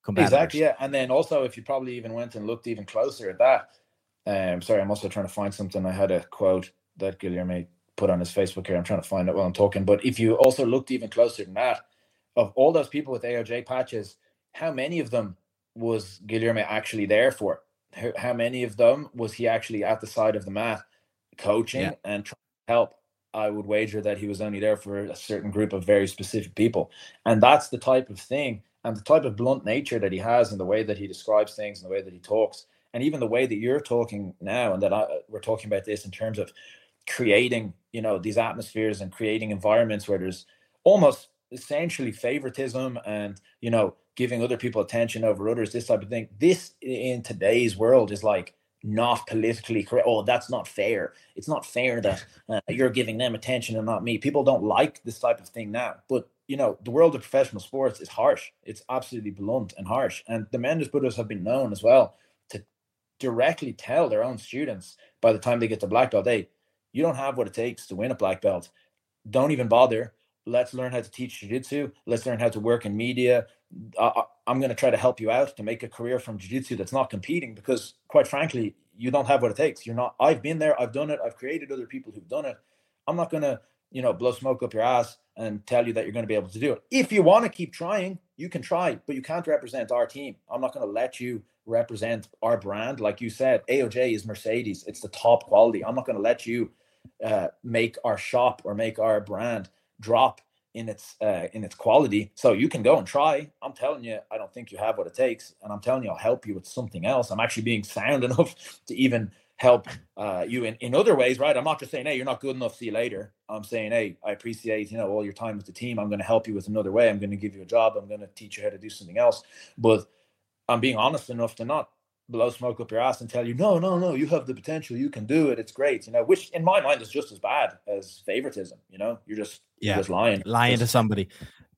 competitors. Exactly, yeah. And then also, if you probably even went and looked even closer at that, um, sorry, I'm also trying to find something. I had a quote that Guilherme put on his Facebook here. I'm trying to find it while I'm talking. But if you also looked even closer than that, of all those people with A O J patches, how many of them was Guilherme actually there for? How, how many of them was he actually at the side of the mat coaching yeah. and trying to help? I would wager that he was only there for a certain group of very specific people. And that's the type of thing and the type of blunt nature that he has in the way that he describes things and the way that he talks. And even the way that you're talking now, and that I, we're talking about this in terms of creating, you know, these atmospheres and creating environments where there's almost essentially favoritism and, you know, giving other people attention over others, this type of thing. This in today's world is like not politically correct. Oh, that's not fair. It's not fair that uh, you're giving them attention and not me. People don't like this type of thing now. But, you know, the world of professional sports is harsh. It's absolutely blunt and harsh. And the Mendes brothers have been known as well to directly tell their own students by the time they get to black belt, hey, you don't have what it takes to win a black belt. Don't even bother. Let's learn how to teach jiu-jitsu. Let's learn how to work in media. I, I'm going to try to help you out to make a career from jiu-jitsu that's not competing, because quite frankly, you don't have what it takes. You're not, I've been there. I've done it. I've created other people who've done it. I'm not going to, you know, blow smoke up your ass and tell you that you're going to be able to do it. If you want to keep trying, you can try, but you can't represent our team. I'm not going to let you represent our brand. Like you said, A O J is Mercedes. It's the top quality. I'm not going to let you uh, make our shop or make our brand drop in its uh, in its quality. So you can go and try. I'm telling you, I don't think you have what it takes. And I'm telling you, I'll help you with something else. I'm actually being sound enough to even help uh, you in, in other ways, right? I'm not just saying, hey, you're not good enough, see you later. I'm saying, hey, I appreciate, you know, all your time with the team. I'm going to help you with another way. I'm going to give you a job. I'm going to teach you how to do something else. But I'm being honest enough to not blow smoke up your ass and tell you, no, no, no, you have the potential. You can do it. It's great. You know, which in my mind is just as bad as favoritism. You know, you're just, yeah, you're just lying. Lying just, to somebody.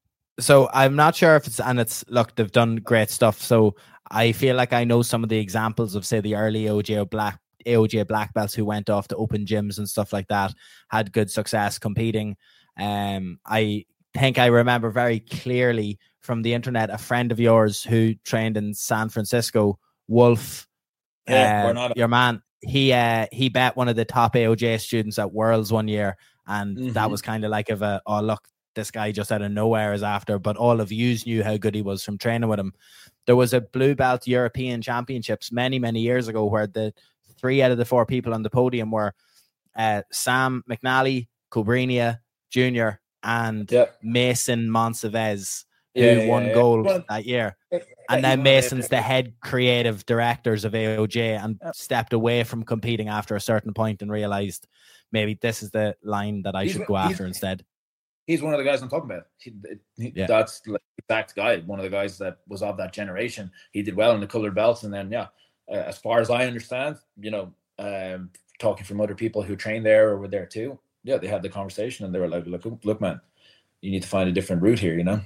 So I'm not sure if it's, and it's, look, they've done great stuff. So I feel like I know some of the examples of, say, the early A O J black A O J black belts who went off to open gyms and stuff like that, had good success competing. Um, I think I remember very clearly from the internet, a friend of yours who trained in San Francisco, Wolf, yeah, uh, we're not a- your man, he uh, he bet one of the top A O J students at Worlds one year, and mm-hmm. that was kind of like of a, oh look, this guy just out of nowhere is after, but all of yous knew how good he was from training with him. There was a blue belt European Championships many, many years ago where the three out of the four people on the podium were uh, Sam McNally, Cobrinha Junior, and yeah. Mason Monsivez, who yeah, yeah, won yeah. gold well, that year. And now Mason's the head creative directors of A O J and yeah. stepped away from competing after a certain point and realized maybe this is the line that I he's, should go after instead. He's one of the guys I'm talking about. He, he, yeah. That's like the exact guy, one of the guys that was of that generation. He did well in the colored belts. And then, yeah, uh, as far as I understand, you know, um, talking from other people who trained there or were there too, yeah, they had the conversation and they were like, look, look, man, you need to find a different route here, you know?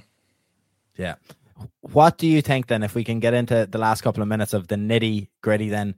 Yeah. What do you think then, if we can get into the last couple of minutes of the nitty gritty, then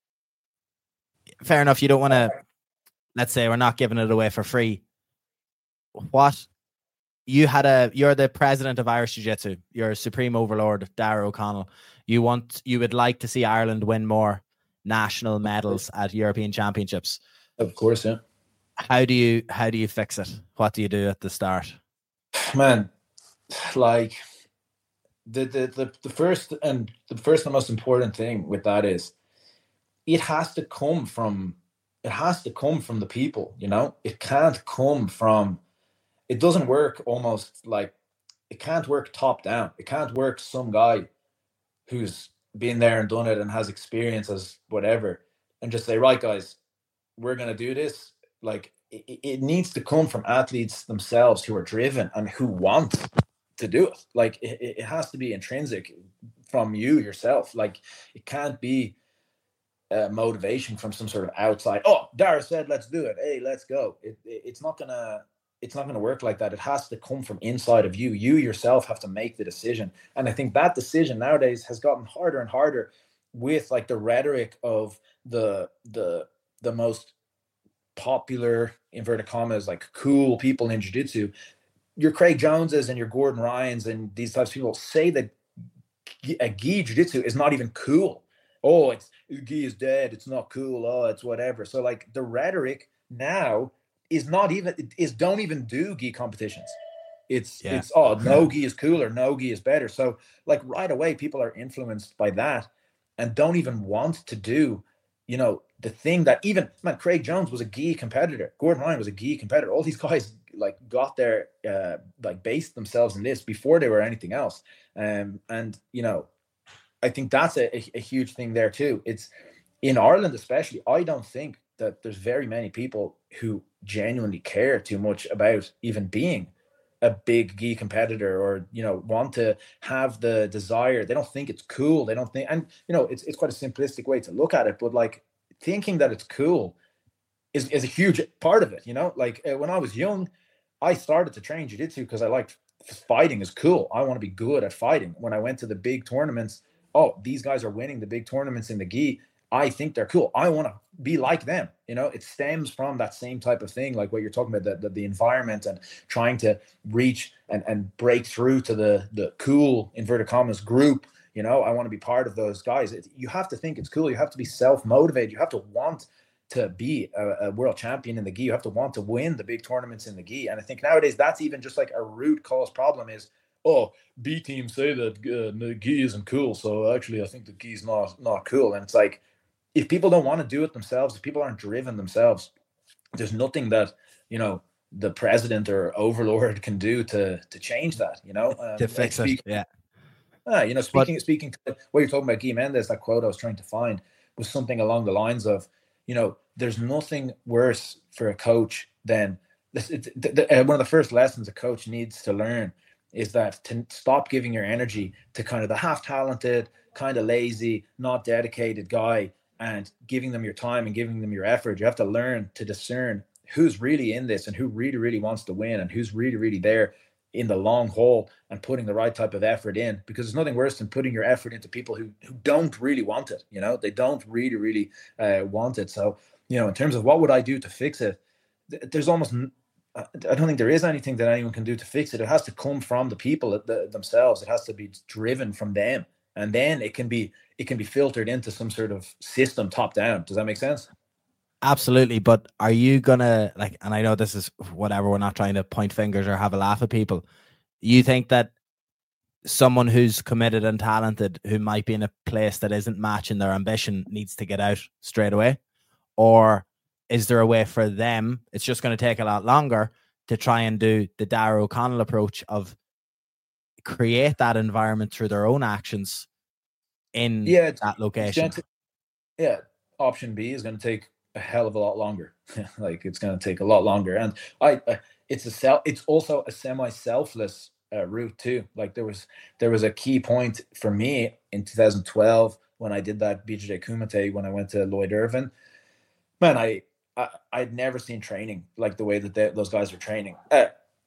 fair enough. You don't want to, let's say we're not giving it away for free. What you had a, you're the president of Irish Jiu-Jitsu. You're Supreme Overlord, Dara O'Connell. You want, you would like to see Ireland win more national medals at European Championships. Of course, yeah. How do you, how do you fix it? What do you do at the start? Man, like the, the, the, the first and the first and most important thing with that is it has to come from, it has to come from the people, you know, it can't come from, it doesn't work almost like, it can't work top down. It can't work some guy who's been there and done it and has experience as whatever and just say, right, guys, we're going to do this. Like it, it needs to come from athletes themselves who are driven and who want to do it. Like it, it has to be intrinsic from you yourself. Like it can't be uh, motivation from some sort of outside. Oh, Dara said, let's do it. Hey, let's go. It, it, it's not going to, it's not going to work like that. It has to come from inside of you. You yourself have to make the decision. And I think that decision nowadays has gotten harder and harder with like the rhetoric of the, the, the most popular, inverted commas, like cool people in jiu-jitsu. Your Craig Joneses and your Gordon Ryans and these types of people say that a gi jiu-jitsu is not even cool. Oh, it's gi is dead. It's not cool. Oh, it's whatever. So like the rhetoric now is not even is don't even do gi competitions. It's Yeah. it's oh no gi is cooler, no gi is better. So like right away, people are influenced by that and don't even want to do, you know, the thing that even man, Craig Jones was a gi competitor. Gordon Ryan was a gi competitor. All these guys like got their uh like based themselves in this before they were anything else. Um and you know, I think that's a, a, a huge thing there too. It's in Ireland, especially. I don't think that there's very many people who genuinely care too much about even being a big gi competitor, or you know, want to have the desire. They don't think it's cool. They don't think, and you know, it's it's quite a simplistic way to look at it. But like thinking that it's cool is is a huge part of it. You know, like uh, when I was young, I started to train jiu-jitsu because I liked fighting is cool. I want to be good at fighting. When I went to the big tournaments, oh, these guys are winning the big tournaments in the gi. I think they're cool. I want to be like them. You know, it stems from that same type of thing, like what you're talking about, the, the, the environment and trying to reach and, and break through to the, the cool, inverted commas, group. You know, I want to be part of those guys. It, you have to think it's cool. You have to be self-motivated. You have to want to be a, a world champion in the gi. You have to want to win the big tournaments in the gi. And I think nowadays that's even just like a root cause problem is, oh, B teams say that uh, the gi isn't cool, so actually I think the gi is not not cool. And it's like, if people don't want to do it themselves, if people aren't driven themselves, there's nothing that, you know, the president or overlord can do to to change that, you know, um, to fix like speak, it. Yeah. Uh, you know, speaking but, speaking to what you're talking about, Guy Mendes, that quote I was trying to find was something along the lines of, you know, there's nothing worse for a coach than this. It, the, the, uh, one of the first lessons a coach needs to learn is that to stop giving your energy to kind of the half talented, kind of lazy, not dedicated guy, and giving them your time and giving them your effort. You have to learn to discern who's really in this and who really, really wants to win and who's really, really there in the long haul and putting the right type of effort in, because there's nothing worse than putting your effort into people who, who don't really want it. You know, they don't really, really uh, want it. So, you know, in terms of what would I do to fix it, th- there's almost, I don't think there is anything that anyone can do to fix it. It has to come from the people the, themselves. It has to be driven from them. And then it can be, it can be filtered into some sort of system top down. Does that make sense? Absolutely. But are you gonna, like, and I know this is whatever, we're not trying to point fingers or have a laugh at people. You think that someone who's committed and talented, who might be in a place that isn't matching their ambition, needs to get out straight away? Or is there a way for them, it's just going to take a lot longer, to try and do the Dara O'Connell approach of create that environment through their own actions in yeah, that location? To, yeah. Option B is going to take a hell of a lot longer. Like it's going to take a lot longer. And I, uh, it's a self, it's also a semi-selfless uh, route too. Like there was, there was a key point for me in two thousand twelve when I did that B J J Kumite, when I went to Lloyd Irvin. Man, I, I I'd never seen training like the way that they, those guys are training. Uh,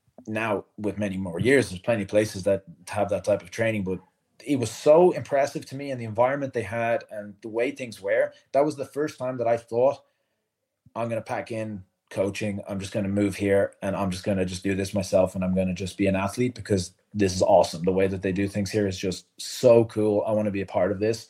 now with many more years, there's plenty of places that have that type of training, but it was so impressive to me, and the environment they had and the way things were. That was the first time that I thought, I'm going to pack in coaching. I'm just going to move here and I'm just going to just do this myself. And I'm going to just be an athlete because this is awesome. The way that they do things here is just so cool. I want to be a part of this.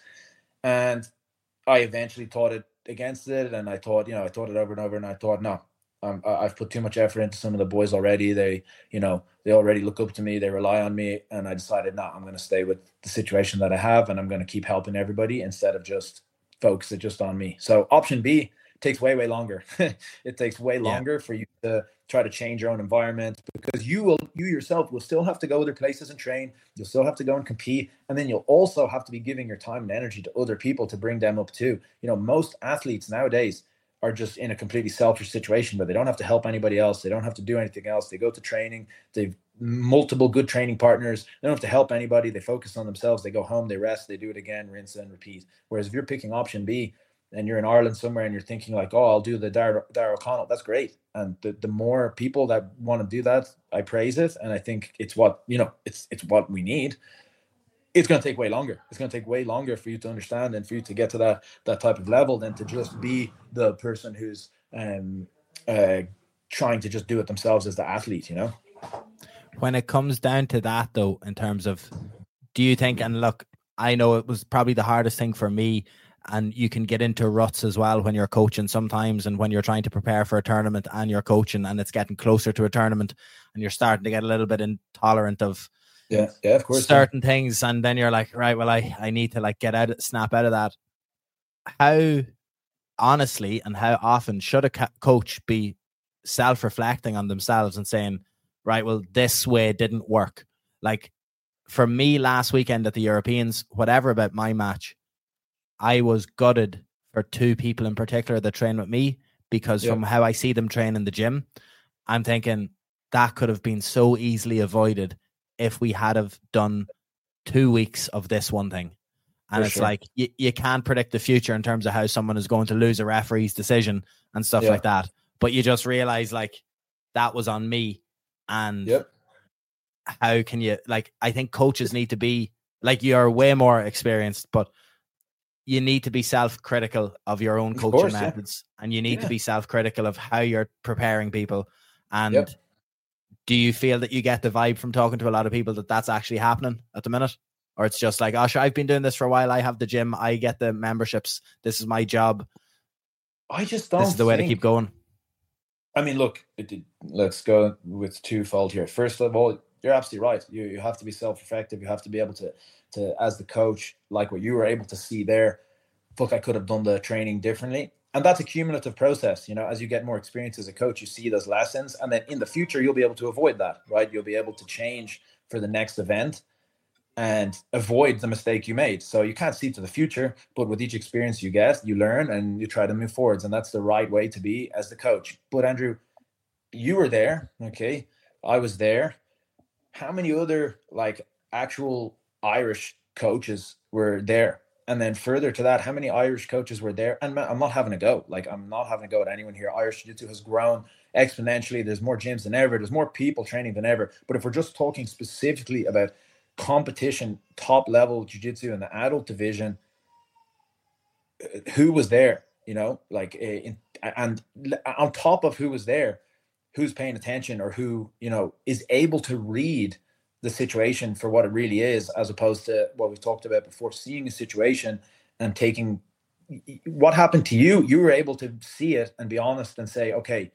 And I eventually taught it against it. And I thought, you know, I thought it over and over and I thought, no, um, I've put too much effort into some of the boys already. They, you know, they already look up to me. They rely on me. And I decided, no, I'm going to stay with the situation that I have and I'm going to keep helping everybody instead of just focus it just on me. So option B takes way, way longer. It takes way longer yeah. for you to try to change your own environment, because you will, you yourself will still have to go other places and train. You'll still have to go and compete. And then you'll also have to be giving your time and energy to other people to bring them up too. You know, most athletes nowadays are just in a completely selfish situation where they don't have to help anybody else. They don't have to do anything else. They go to training. They've multiple good training partners. They don't have to help anybody. They focus on themselves. They go home, they rest, they do it again, rinse and repeat. Whereas if you're picking option B, and you're in Ireland somewhere and you're thinking like, oh, I'll do the Dara, Dara O'Connell, that's great. And the, the more people that want to do that, I praise it. And I think it's what, you know, it's it's what we need. It's going to take way longer. It's going to take way longer for you to understand and for you to get to that that type of level than to just be the person who's um, uh, trying to just do it themselves as the athlete, you know? When it comes down to that, though, in terms of, do you think, and look, I know it was probably the hardest thing for me. And you can get into ruts as well when you're coaching sometimes, and when you're trying to prepare for a tournament and you're coaching and it's getting closer to a tournament and you're starting to get a little bit intolerant of yeah, yeah, of course, certain yeah. things. And then you're like, right, well, I, I need to like get out, snap out of that. How honestly and how often should a co- coach be self-reflecting on themselves and saying, right, well, this way didn't work. Like for me last weekend at the Europeans, whatever about my match, I was gutted for two people in particular that train with me, because yeah. from how I see them train in the gym, I'm thinking that could have been so easily avoided if we had have done two weeks of this one thing. And for it's sure. like, you, you can't predict the future in terms of how someone is going to lose a referee's decision and stuff yeah. like that. But you just realize like that was on me. And yep. how can you, like, I think coaches need to be like, you're way more experienced, but you need to be self-critical of your own coaching course, methods, yeah. and you need yeah. to be self-critical of how you're preparing people. And yep. do you feel that you get the vibe from talking to a lot of people that that's actually happening at the minute? Or it's just like, oh, sure, I've been doing this for a while. I have the gym. I get the memberships. This is my job. I just don't This is the way think... to keep going. I mean, look, it, it, let's go with twofold here. First of all, you're absolutely right. You you have to be self-reflective. You have to be able to, to, as the coach, like what you were able to see there, fuck, I could have done the training differently. And that's a cumulative process. You know, as you get more experience as a coach, you see those lessons. And then in the future, you'll be able to avoid that, right? You'll be able to change for the next event and avoid the mistake you made. So you can't see to the future, but with each experience you get, you learn and you try to move forwards. And that's the right way to be as the coach. But Andrew, you were there. Okay. I was there. How many other like actual Irish coaches were there? And then further to that, how many Irish coaches were there? And I'm not having a go. Like, I'm not having a go at anyone here. Irish Jiu-Jitsu has grown exponentially. There's more gyms than ever. There's more people training than ever. But if we're just talking specifically about competition, top level Jiu-Jitsu in the adult division, who was there? You know, like, in, and on top of who was there, who's paying attention, or who, you know, is able to read the situation for what it really is, as opposed to what we've talked about before, seeing a situation and taking what happened to you. You were able to see it and be honest and say, okay,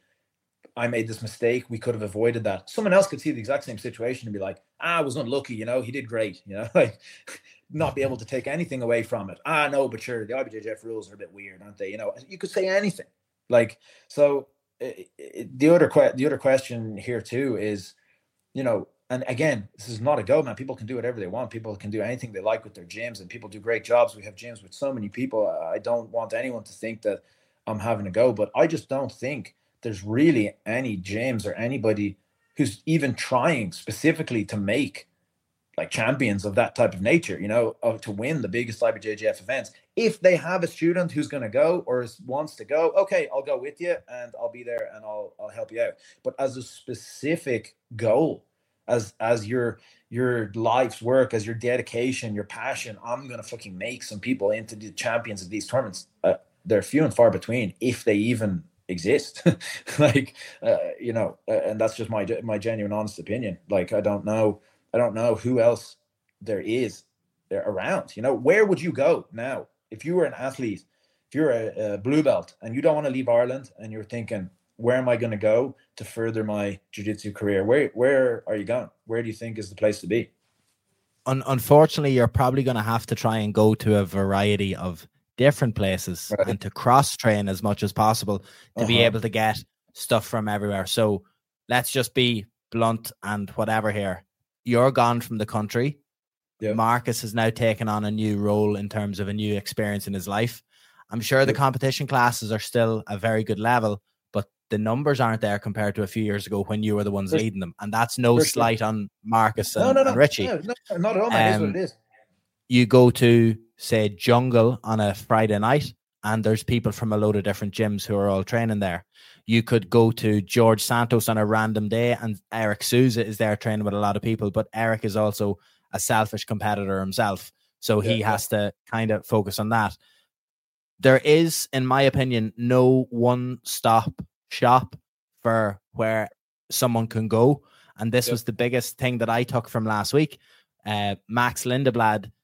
I made this mistake. We could have avoided that. Someone else could see the exact same situation and be like, ah, I was unlucky. You know, he did great, you know, like not be able to take anything away from it. Ah, no, but sure, the I B J J F rules are a bit weird, aren't they? You know, you could say anything. Like, so it, it, the other, que- the other question here too is, you know, and again, this is not a go, man. People can do whatever they want. People can do anything they like with their gyms, and people do great jobs. We have gyms with so many people. I don't want anyone to think that I'm having a go, but I just don't think there's really any gyms or anybody who's even trying specifically to make like champions of that type of nature, you know, of, to win the biggest I B J J F events. If they have a student who's going to go or is, wants to go, okay, I'll go with you and I'll be there and I'll I'll help you out. But as a specific goal, as as your your life's work, as your dedication, your passion, I'm gonna fucking make some people into the champions of these tournaments. Uh, they're few and far between, if they even exist. like uh, you know, uh, and that's just my my genuine, honest opinion. Like I don't know, I don't know who else there is there around. You know, where would you go now if you were an athlete? If you're a, a blue belt and you don't want to leave Ireland, and you're thinking, where am I going to go to further my jiu-jitsu career? Where where are you going? Where do you think is the place to be? Un- unfortunately, you're probably going to have to try and go to a variety of different places, right, and to cross-train as much as possible to uh-huh. be able to get stuff from everywhere. So let's just be blunt and whatever here. You're gone from the country. Yep. Marcus has now taken on a new role in terms of a new experience in his life. I'm sure yep. the competition classes are still a very good level, the numbers aren't there compared to a few years ago when you were the ones For leading them. And that's no sure. slight on Marcus and, no, no, no, and Richie. No, no, not at all, man. Um, it is what it is. You go to, say, Jungle on a Friday night, and there's people from a load of different gyms who are all training there. You could go to George Santos on a random day, and Eric Souza is there training with a lot of people, but Eric is also a selfish competitor himself. So he yeah, has yeah. to kind of focus on that. There is, in my opinion, no one-stop shop for where someone can go, and this yep. was the biggest thing that I took from last week. uh Max Lindeblad,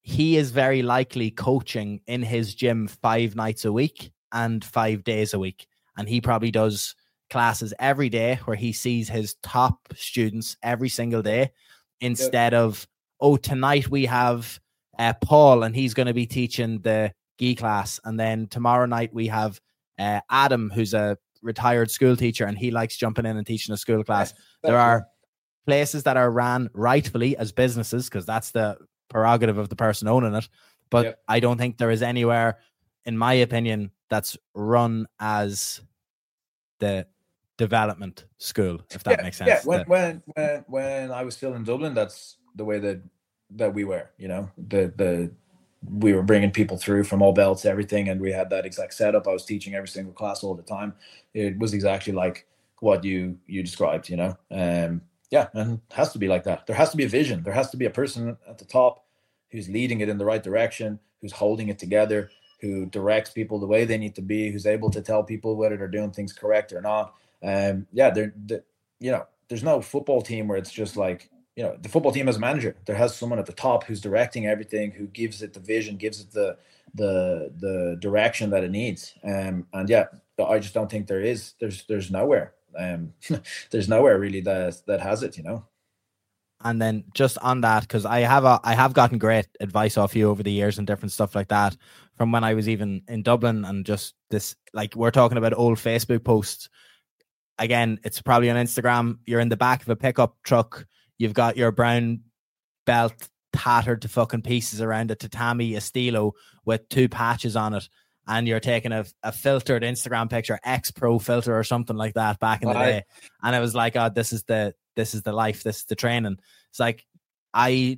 he is very likely coaching in his gym five nights a week and five days a week. And he probably does classes every day where he sees his top students every single day, instead yep. of, oh, tonight we have uh, Paul and he's going to be teaching the Gi class. And then tomorrow night we have uh, Adam, who's a retired school teacher, and he likes jumping in and teaching a school class. Yeah, there are places that are ran rightfully as businesses, because that's the prerogative of the person owning it. But yep. I don't think there is anywhere, in my opinion, that's run as the development school, if that yeah, makes sense. Yeah, when, the, when when when I was still in Dublin, that's the way that that we were, you know, the the we were bringing people through from all belts, everything, and we had that exact setup. I was teaching every single class all the time. It was exactly like what you you described, you know. Um, yeah, and it has to be like that. There has to be a vision. There has to be a person at the top who's leading it in the right direction, who's holding it together, who directs people the way they need to be, who's able to tell people whether they're doing things correct or not. Um, yeah, they're, they're, you know, there's no football team where it's just like, you know, the football team has a manager. There has someone at the top who's directing everything, who gives it the vision, gives it the the the direction that it needs. Um, and yeah, I just don't think there is. There's there's nowhere. Um, there's nowhere really that that has it. You know. And then just on that, because I have a I have gotten great advice off you over the years and different stuff like that from when I was even in Dublin, and just this, like, we're talking about old Facebook posts. Again, it's probably on Instagram. You're in the back of a pickup truck. You've got your brown belt tattered to fucking pieces around a tatami estilo with two patches on it. And you're taking a, a filtered Instagram picture, X Pro filter or something like that back in the I, day. And I was like, oh, this is the, this is the life. This is the training. It's like, I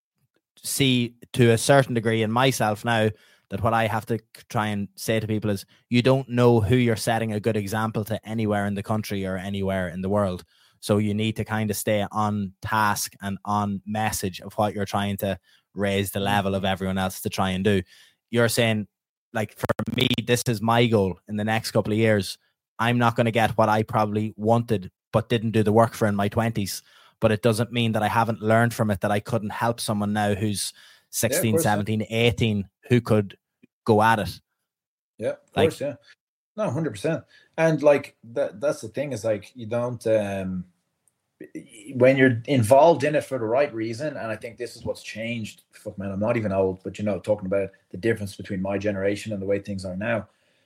see to a certain degree in myself now that what I have to try and say to people is, you don't know who you're setting a good example to anywhere in the country or anywhere in the world. So you need to kind of stay on task and on message of what you're trying to raise the level of everyone else to try and do. You're saying, like, for me, this is my goal in the next couple of years. I'm not going to get what I probably wanted, but didn't do the work for in my twenties. But it doesn't mean that I haven't learned from it, that I couldn't help someone now who's sixteen, yeah, seventeen, eighteen, who could go at it. Yeah, of like, course, yeah. No, one hundred percent. And like, that, that's the thing, is like, you don't, um, when you're involved in it for the right reason, and I think this is what's changed. Fuck man, I'm not even old, but you know, talking about the difference between my generation and the way things are now.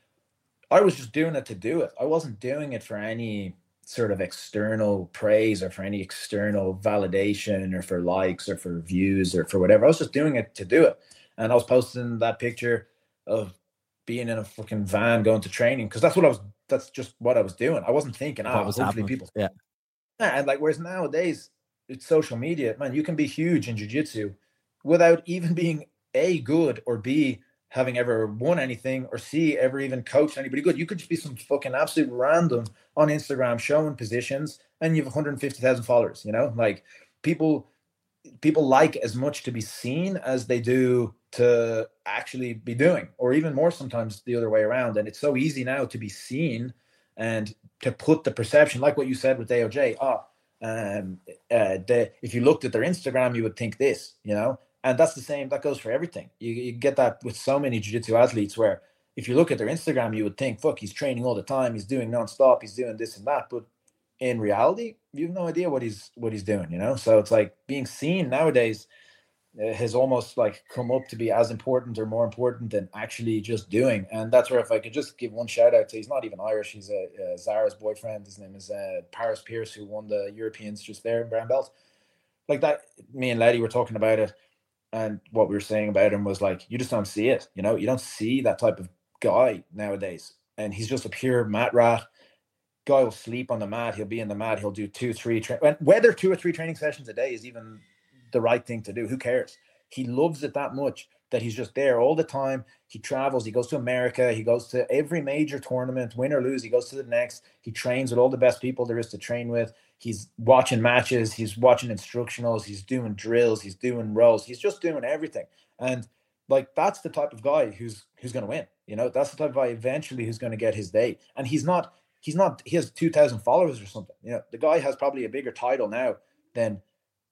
I was just doing it to do it. I wasn't doing it for any sort of external praise or for any external validation or for likes or for views or for whatever. I was just doing it to do it. And I was posting that picture of being in a fucking van going to training, because that's what I was, that's just what I was doing. I wasn't thinking, ah, oh, hopefully happening. people. Yeah. And like, whereas nowadays it's social media, man, you can be huge in jiu-jitsu without even being A, good, or B, having ever won anything, or C, ever even coached anybody good. You could just be some fucking absolute random on Instagram showing positions, and you have one hundred fifty thousand followers, you know? Like, people people like as much to be seen as they do to actually be doing, or even more sometimes the other way around. And it's so easy now to be seen and to put the perception, like what you said with A O J, oh, um, uh, the, if you looked at their Instagram, you would think this, you know? And that's the same, that goes for everything. You, you get that with so many jiu-jitsu athletes, where if you look at their Instagram, you would think, fuck, he's training all the time, he's doing nonstop, he's doing this and that. But in reality, you have no idea what he's what he's doing, you know? So it's like, being seen nowadays uh, has almost like come up to be as important or more important than actually just doing. And that's where, if I could just give one shout out to, he's not even Irish, he's a, a Zara's boyfriend. His name is uh, Paris Pierce, who won the Europeans just there in brown belt. Like that, me and Letty were talking about it. And what we were saying about him was like, you just don't see it, you know? You don't see that type of guy nowadays. And he's just a pure mat rat. Guy will sleep on the mat. He'll be in the mat. He'll do two, three, tra- whether two or three training sessions a day is even the right thing to do. Who cares? He loves it that much that he's just there all the time. He travels. He goes to America. He goes to every major tournament, win or lose. He goes to the next. He trains with all the best people there is to train with. He's watching matches. He's watching instructionals. He's doing drills. He's doing rows. He's just doing everything. And like, that's the type of guy who's who's going to win. You know, that's the type of guy eventually who's going to get his day. And he's not, he's not, he has two thousand followers or something. You know, the guy has probably a bigger title now than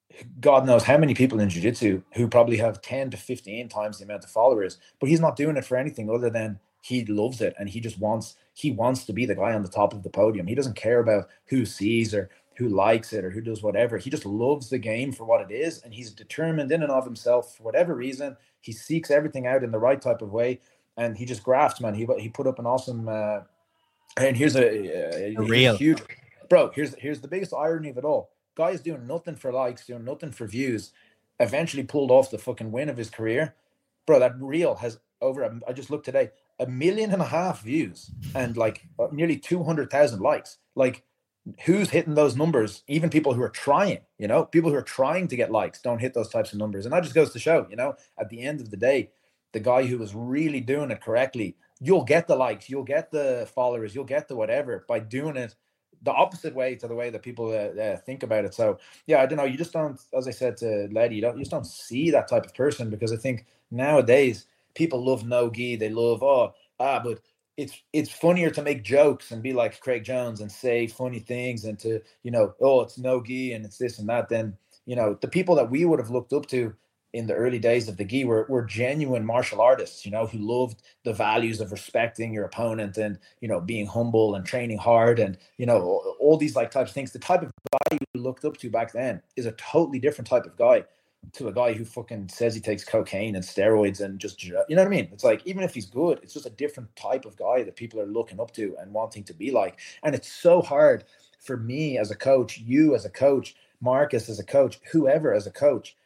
God knows how many people in jiu-jitsu who probably have ten to fifteen times the amount of followers, but he's not doing it for anything other than he loves it. And he just wants, he wants to be the guy on the top of the podium. He doesn't care about who sees or who likes it or who does whatever. He just loves the game for what it is. And he's determined in and of himself, for whatever reason, he seeks everything out in the right type of way. And he just grafts, man. He, he put up an awesome, uh, and here's a, a, a real huge, bro, here's, here's the biggest irony of it all. Guy is doing nothing for likes, doing nothing for views, eventually pulled off the fucking win of his career. Bro, that reel has over, I just looked today, a million and a half views and like nearly two hundred thousand likes. Like, who's hitting those numbers? Even people who are trying, you know, people who are trying to get likes don't hit those types of numbers. And that just goes to show, you know, at the end of the day, the guy who was really doing it correctly, you'll get the likes, you'll get the followers, you'll get the whatever by doing it the opposite way to the way that people uh, uh, think about it. So yeah, I don't know. You just don't, as I said to Letty, you don't, you just don't see that type of person, because I think nowadays people love no gi. They love, oh, ah, but it's, it's funnier to make jokes and be like Craig Jones and say funny things and to, you know, oh, it's no gi and it's this and that. Then, you know, the people that we would have looked up to in the early days of the gi were, were genuine martial artists, you know, who loved the values of respecting your opponent and, you know, being humble and training hard and, you know, all, all these like types of things. The type of guy you looked up to back then is a totally different type of guy to a guy who fucking says he takes cocaine and steroids and just, you know what I mean? It's like, even if he's good, it's just a different type of guy that people are looking up to and wanting to be like. And it's so hard for me as a coach, you as a coach, Marcus as a coach, whoever as a coach,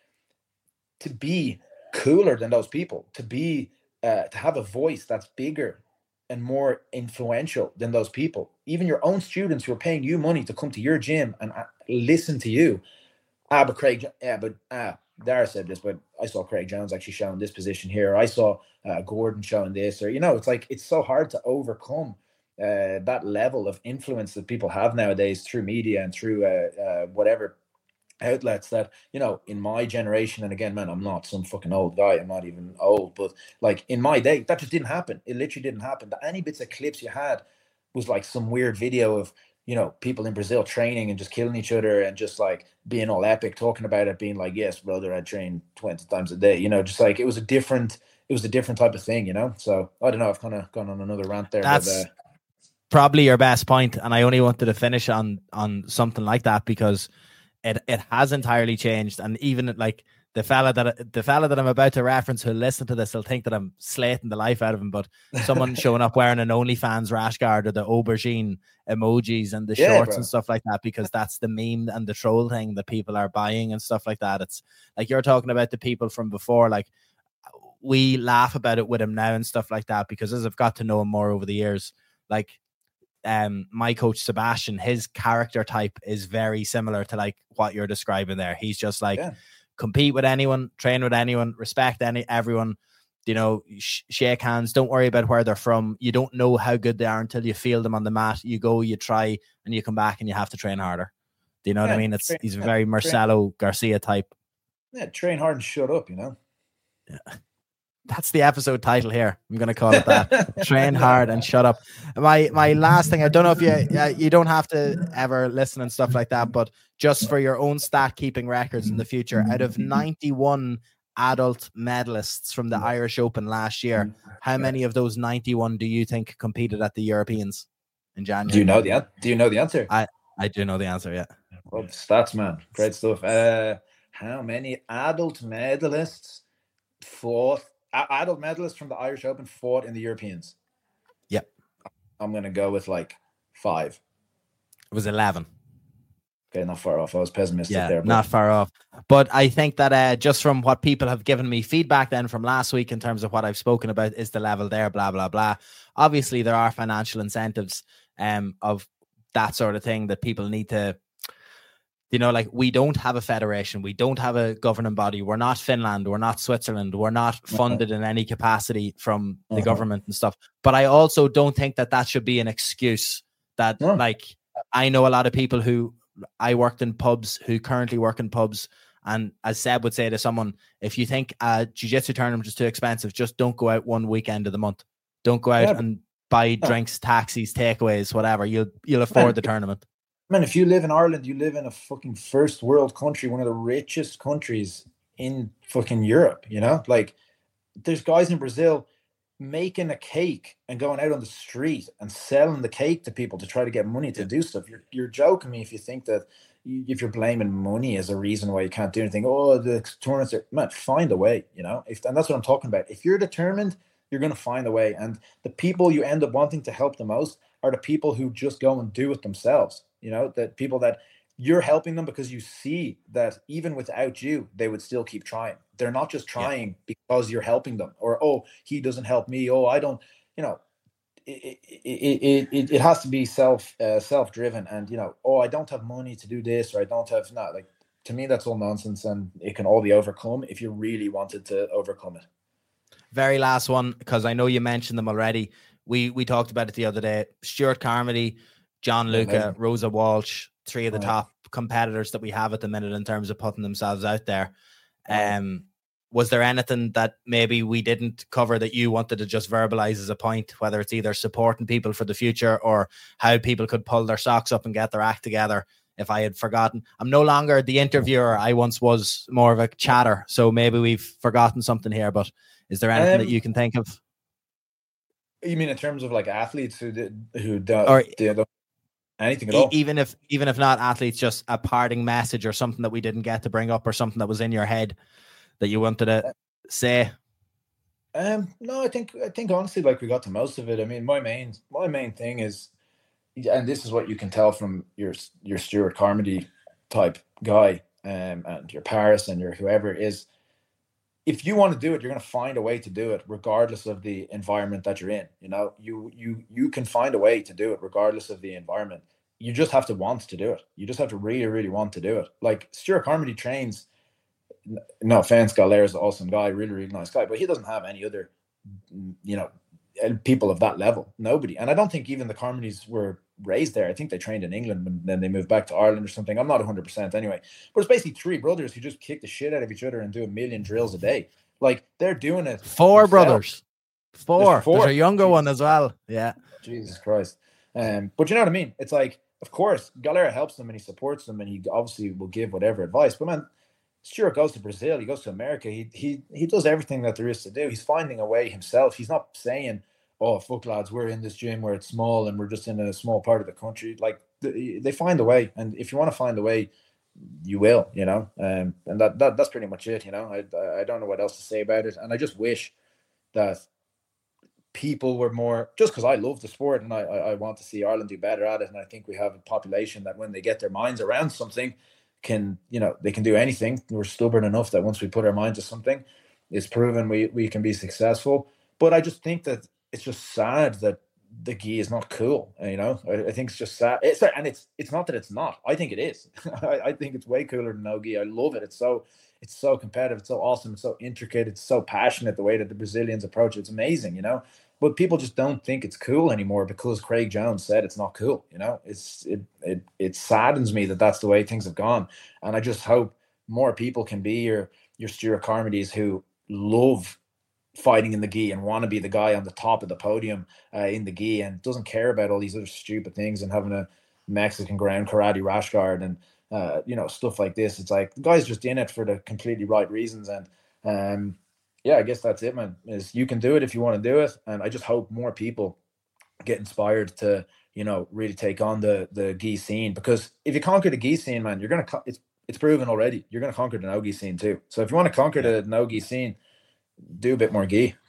to be cooler than those people, to be, uh, to have a voice that's bigger and more influential than those people. Even your own students who are paying you money to come to your gym and uh, listen to you. Ah, but Craig, yeah, but ah, Dara said this, but I saw Craig Jones actually showing this position here. Or I saw uh, Gordon showing this, or, you know, it's like, it's so hard to overcome uh, that level of influence that people have nowadays through media and through uh, uh, whatever outlets that, you know, in my generation, and again, man, I'm not some fucking old guy, I'm not even old, but like in my day, that just didn't happen. It literally didn't happen. The any bits of clips you had was like some weird video of, you know, people in Brazil training and just killing each other and just like being all epic, talking about it, being like, yes, brother, I train twenty times a day, you know, just like, it was a different, it was a different type of thing, you know? So I don't know, I've kind of gone on another rant there. That's but, uh, probably your best point, and I only wanted to finish on on something like that because it it has entirely changed. And even like the fella that the fella that I'm about to reference who'll listen to this will think that I'm slating the life out of him, but someone showing up wearing an OnlyFans rash guard or the aubergine emojis and the Yeah, shorts bro. and stuff like that, because that's the meme and the troll thing that people are buying and stuff like that. It's like you're talking about the people from before, like we laugh about it with him now and stuff like that, because as I've got to know him more over the years, like um my coach Sebastian, his character type is very similar to like what you're describing there. He's just like, Yeah. compete with anyone, train with anyone, respect any everyone, you know, sh- shake hands, don't worry about where they're from. You don't know how good they are until you feel them on the mat. You go, you try, and you come back and you have to train harder. Do you know Yeah, what I mean? It's train- he's a yeah, very train- Marcelo Garcia type. Yeah, train hard and shut up, you know? That's the episode title here. I'm going to call it that. Train hard and shut up. My my last thing, I don't know if you uh, you don't have to ever listen and stuff like that, but just for your own stat keeping records in the future, out of ninety-one adult medalists from the Irish Open last year, how many of those ninety-one do you think competed at the Europeans in January? Do you know the an- Do you know the answer? I, I do know the answer, yeah. Well, stats, man. Great stuff. Uh, how many adult medalists fought, a- adult medalists from the Irish Open fought in the Europeans? Yep. I'm going to go with like five. It was eleven. Okay, not far off. I was pessimistic Yeah, there. But not far off. But I think that uh, just from what people have given me feedback then from last week in terms of what I've spoken about is the level there, blah, blah, blah. Obviously, there are financial incentives um, of that sort of thing that people need to, you know, like we don't have a federation. We don't have a governing body. We're not Finland. We're not Switzerland. We're not funded in any capacity from the Uh-huh. government and stuff. But I also don't think that that should be an excuse that No. like, I know a lot of people who I worked in pubs who currently work in pubs. And as Seb would say to someone, if you think a jiu-jitsu tournament is too expensive, just don't go out one weekend of the month. Don't go out Yeah. and buy drinks, taxis, takeaways, whatever. You'll you'll afford the tournament. Man, if you live in Ireland, you live in a fucking first world country, one of the richest countries in fucking Europe, you know? Like, there's guys in Brazil making a cake and going out on the street and selling the cake to people to try to get money to Yeah. do stuff. You're you're joking me if you think that if you're blaming money as a reason why you can't do anything. Oh, the tournaments are, man, find a way, you know? If and that's what I'm talking about. If you're determined, you're gonna find a way. And the people you end up wanting to help the most are the people who just go and do it themselves. You know, that people that you're helping them because you see that even without you, they would still keep trying. They're not just Yeah. trying because you're helping them, or oh, he doesn't help me. Oh, I don't. You know, it it it, it has to be self uh, self driven, and you know, oh, I don't have money to do this, or I don't have not like. To me, that's all nonsense, and it can all be overcome if you really wanted to overcome it. Very last one, because I know you mentioned them already. We we talked about it the other day. Stuart Carmody, John Luca, yeah, Rosa Walsh, three of the oh, top yeah. competitors that we have at the minute in terms of putting themselves out there. Um, was there anything that maybe we didn't cover that you wanted to just verbalize as a point, whether it's either supporting people for the future or how people could pull their socks up and get their act together? If I had forgotten, I'm no longer the interviewer. I once was more of a chatter. So maybe we've forgotten something here, but is there anything um, that you can think of? You mean in terms of like athletes who did, who don't, or did anything at e- all? Even if, even if not athletes, just a parting message or something that we didn't get to bring up or something that was in your head that you wanted to say? Um, no, I think, I think honestly, like we got to most of it. I mean, my main, my main thing is, and this is what you can tell from your, your Stuart Carmody type guy, um, and your Paris and your whoever is, if you want to do it, you're going to find a way to do it, regardless of the environment that you're in. You know, you you you can find a way to do it, regardless of the environment. You just have to want to do it. You just have to really, really want to do it. Like Stuart Carmody trains. No offense, Galair is an awesome guy, really, really nice guy, but he doesn't have any other, you know, people of that level. Nobody. And I don't think even the Carmodys were raised there. I think they trained in England and then they moved back to Ireland or something. I'm not one hundred percent anyway. But it's basically three brothers who just kick the shit out of each other and do a million drills a day. Like, they're doing it. Four themselves. brothers. Four. There's, four. There's a younger Jesus. one as well. Yeah. Jesus Christ. Um, but you know what I mean? It's like, of course, Galera helps them and he supports them and he obviously will give whatever advice. But man, Stuart goes to Brazil, he goes to America, he he he does everything that there is to do. He's finding a way himself. He's not saying, oh, fuck lads, we're in this gym where it's small and we're just in a small part of the country. Like, they find a way. And if you want to find a way, you will, you know. Um, and that, that that's pretty much it, you know. I I don't know what else to say about it. And I just wish that people were more, just because I love the sport and I, I, I want to see Ireland do better at it. And I think we have a population that when they get their minds around something, can, you know, they can do anything. We're stubborn enough that once we put our mind to something, it's proven we, we can be successful. But I just think that it's just sad that the gi is not cool. You know, I, I think it's just sad. It's, and it's it's not that it's not. I think it is. I, I think it's way cooler than no gi. I love it. It's so it's so competitive. It's so awesome. It's so intricate. It's so passionate. The way that the Brazilians approach it, it's amazing. You know, but people just don't think it's cool anymore because Craig Jones said it's not cool. You know, it's it it it saddens me that that's the way things have gone. And I just hope more people can be your your Stuart Carmodys who love fighting in the gi and want to be the guy on the top of the podium uh, in the gi and doesn't care about all these other stupid things and having a Mexican ground karate rash guard and uh, you know, stuff like this. It's like the guy's just in it for the completely right reasons. And um, yeah, I guess that's it, man. Is you can do it if you want to do it. And I just hope more people get inspired to, you know, really take on the the gi scene, because if you conquer the gi scene, man, you're gonna co- it's it's proven already. You're gonna conquer the no gi scene too. So if you want to conquer yeah. the no gi scene, do a bit more gi.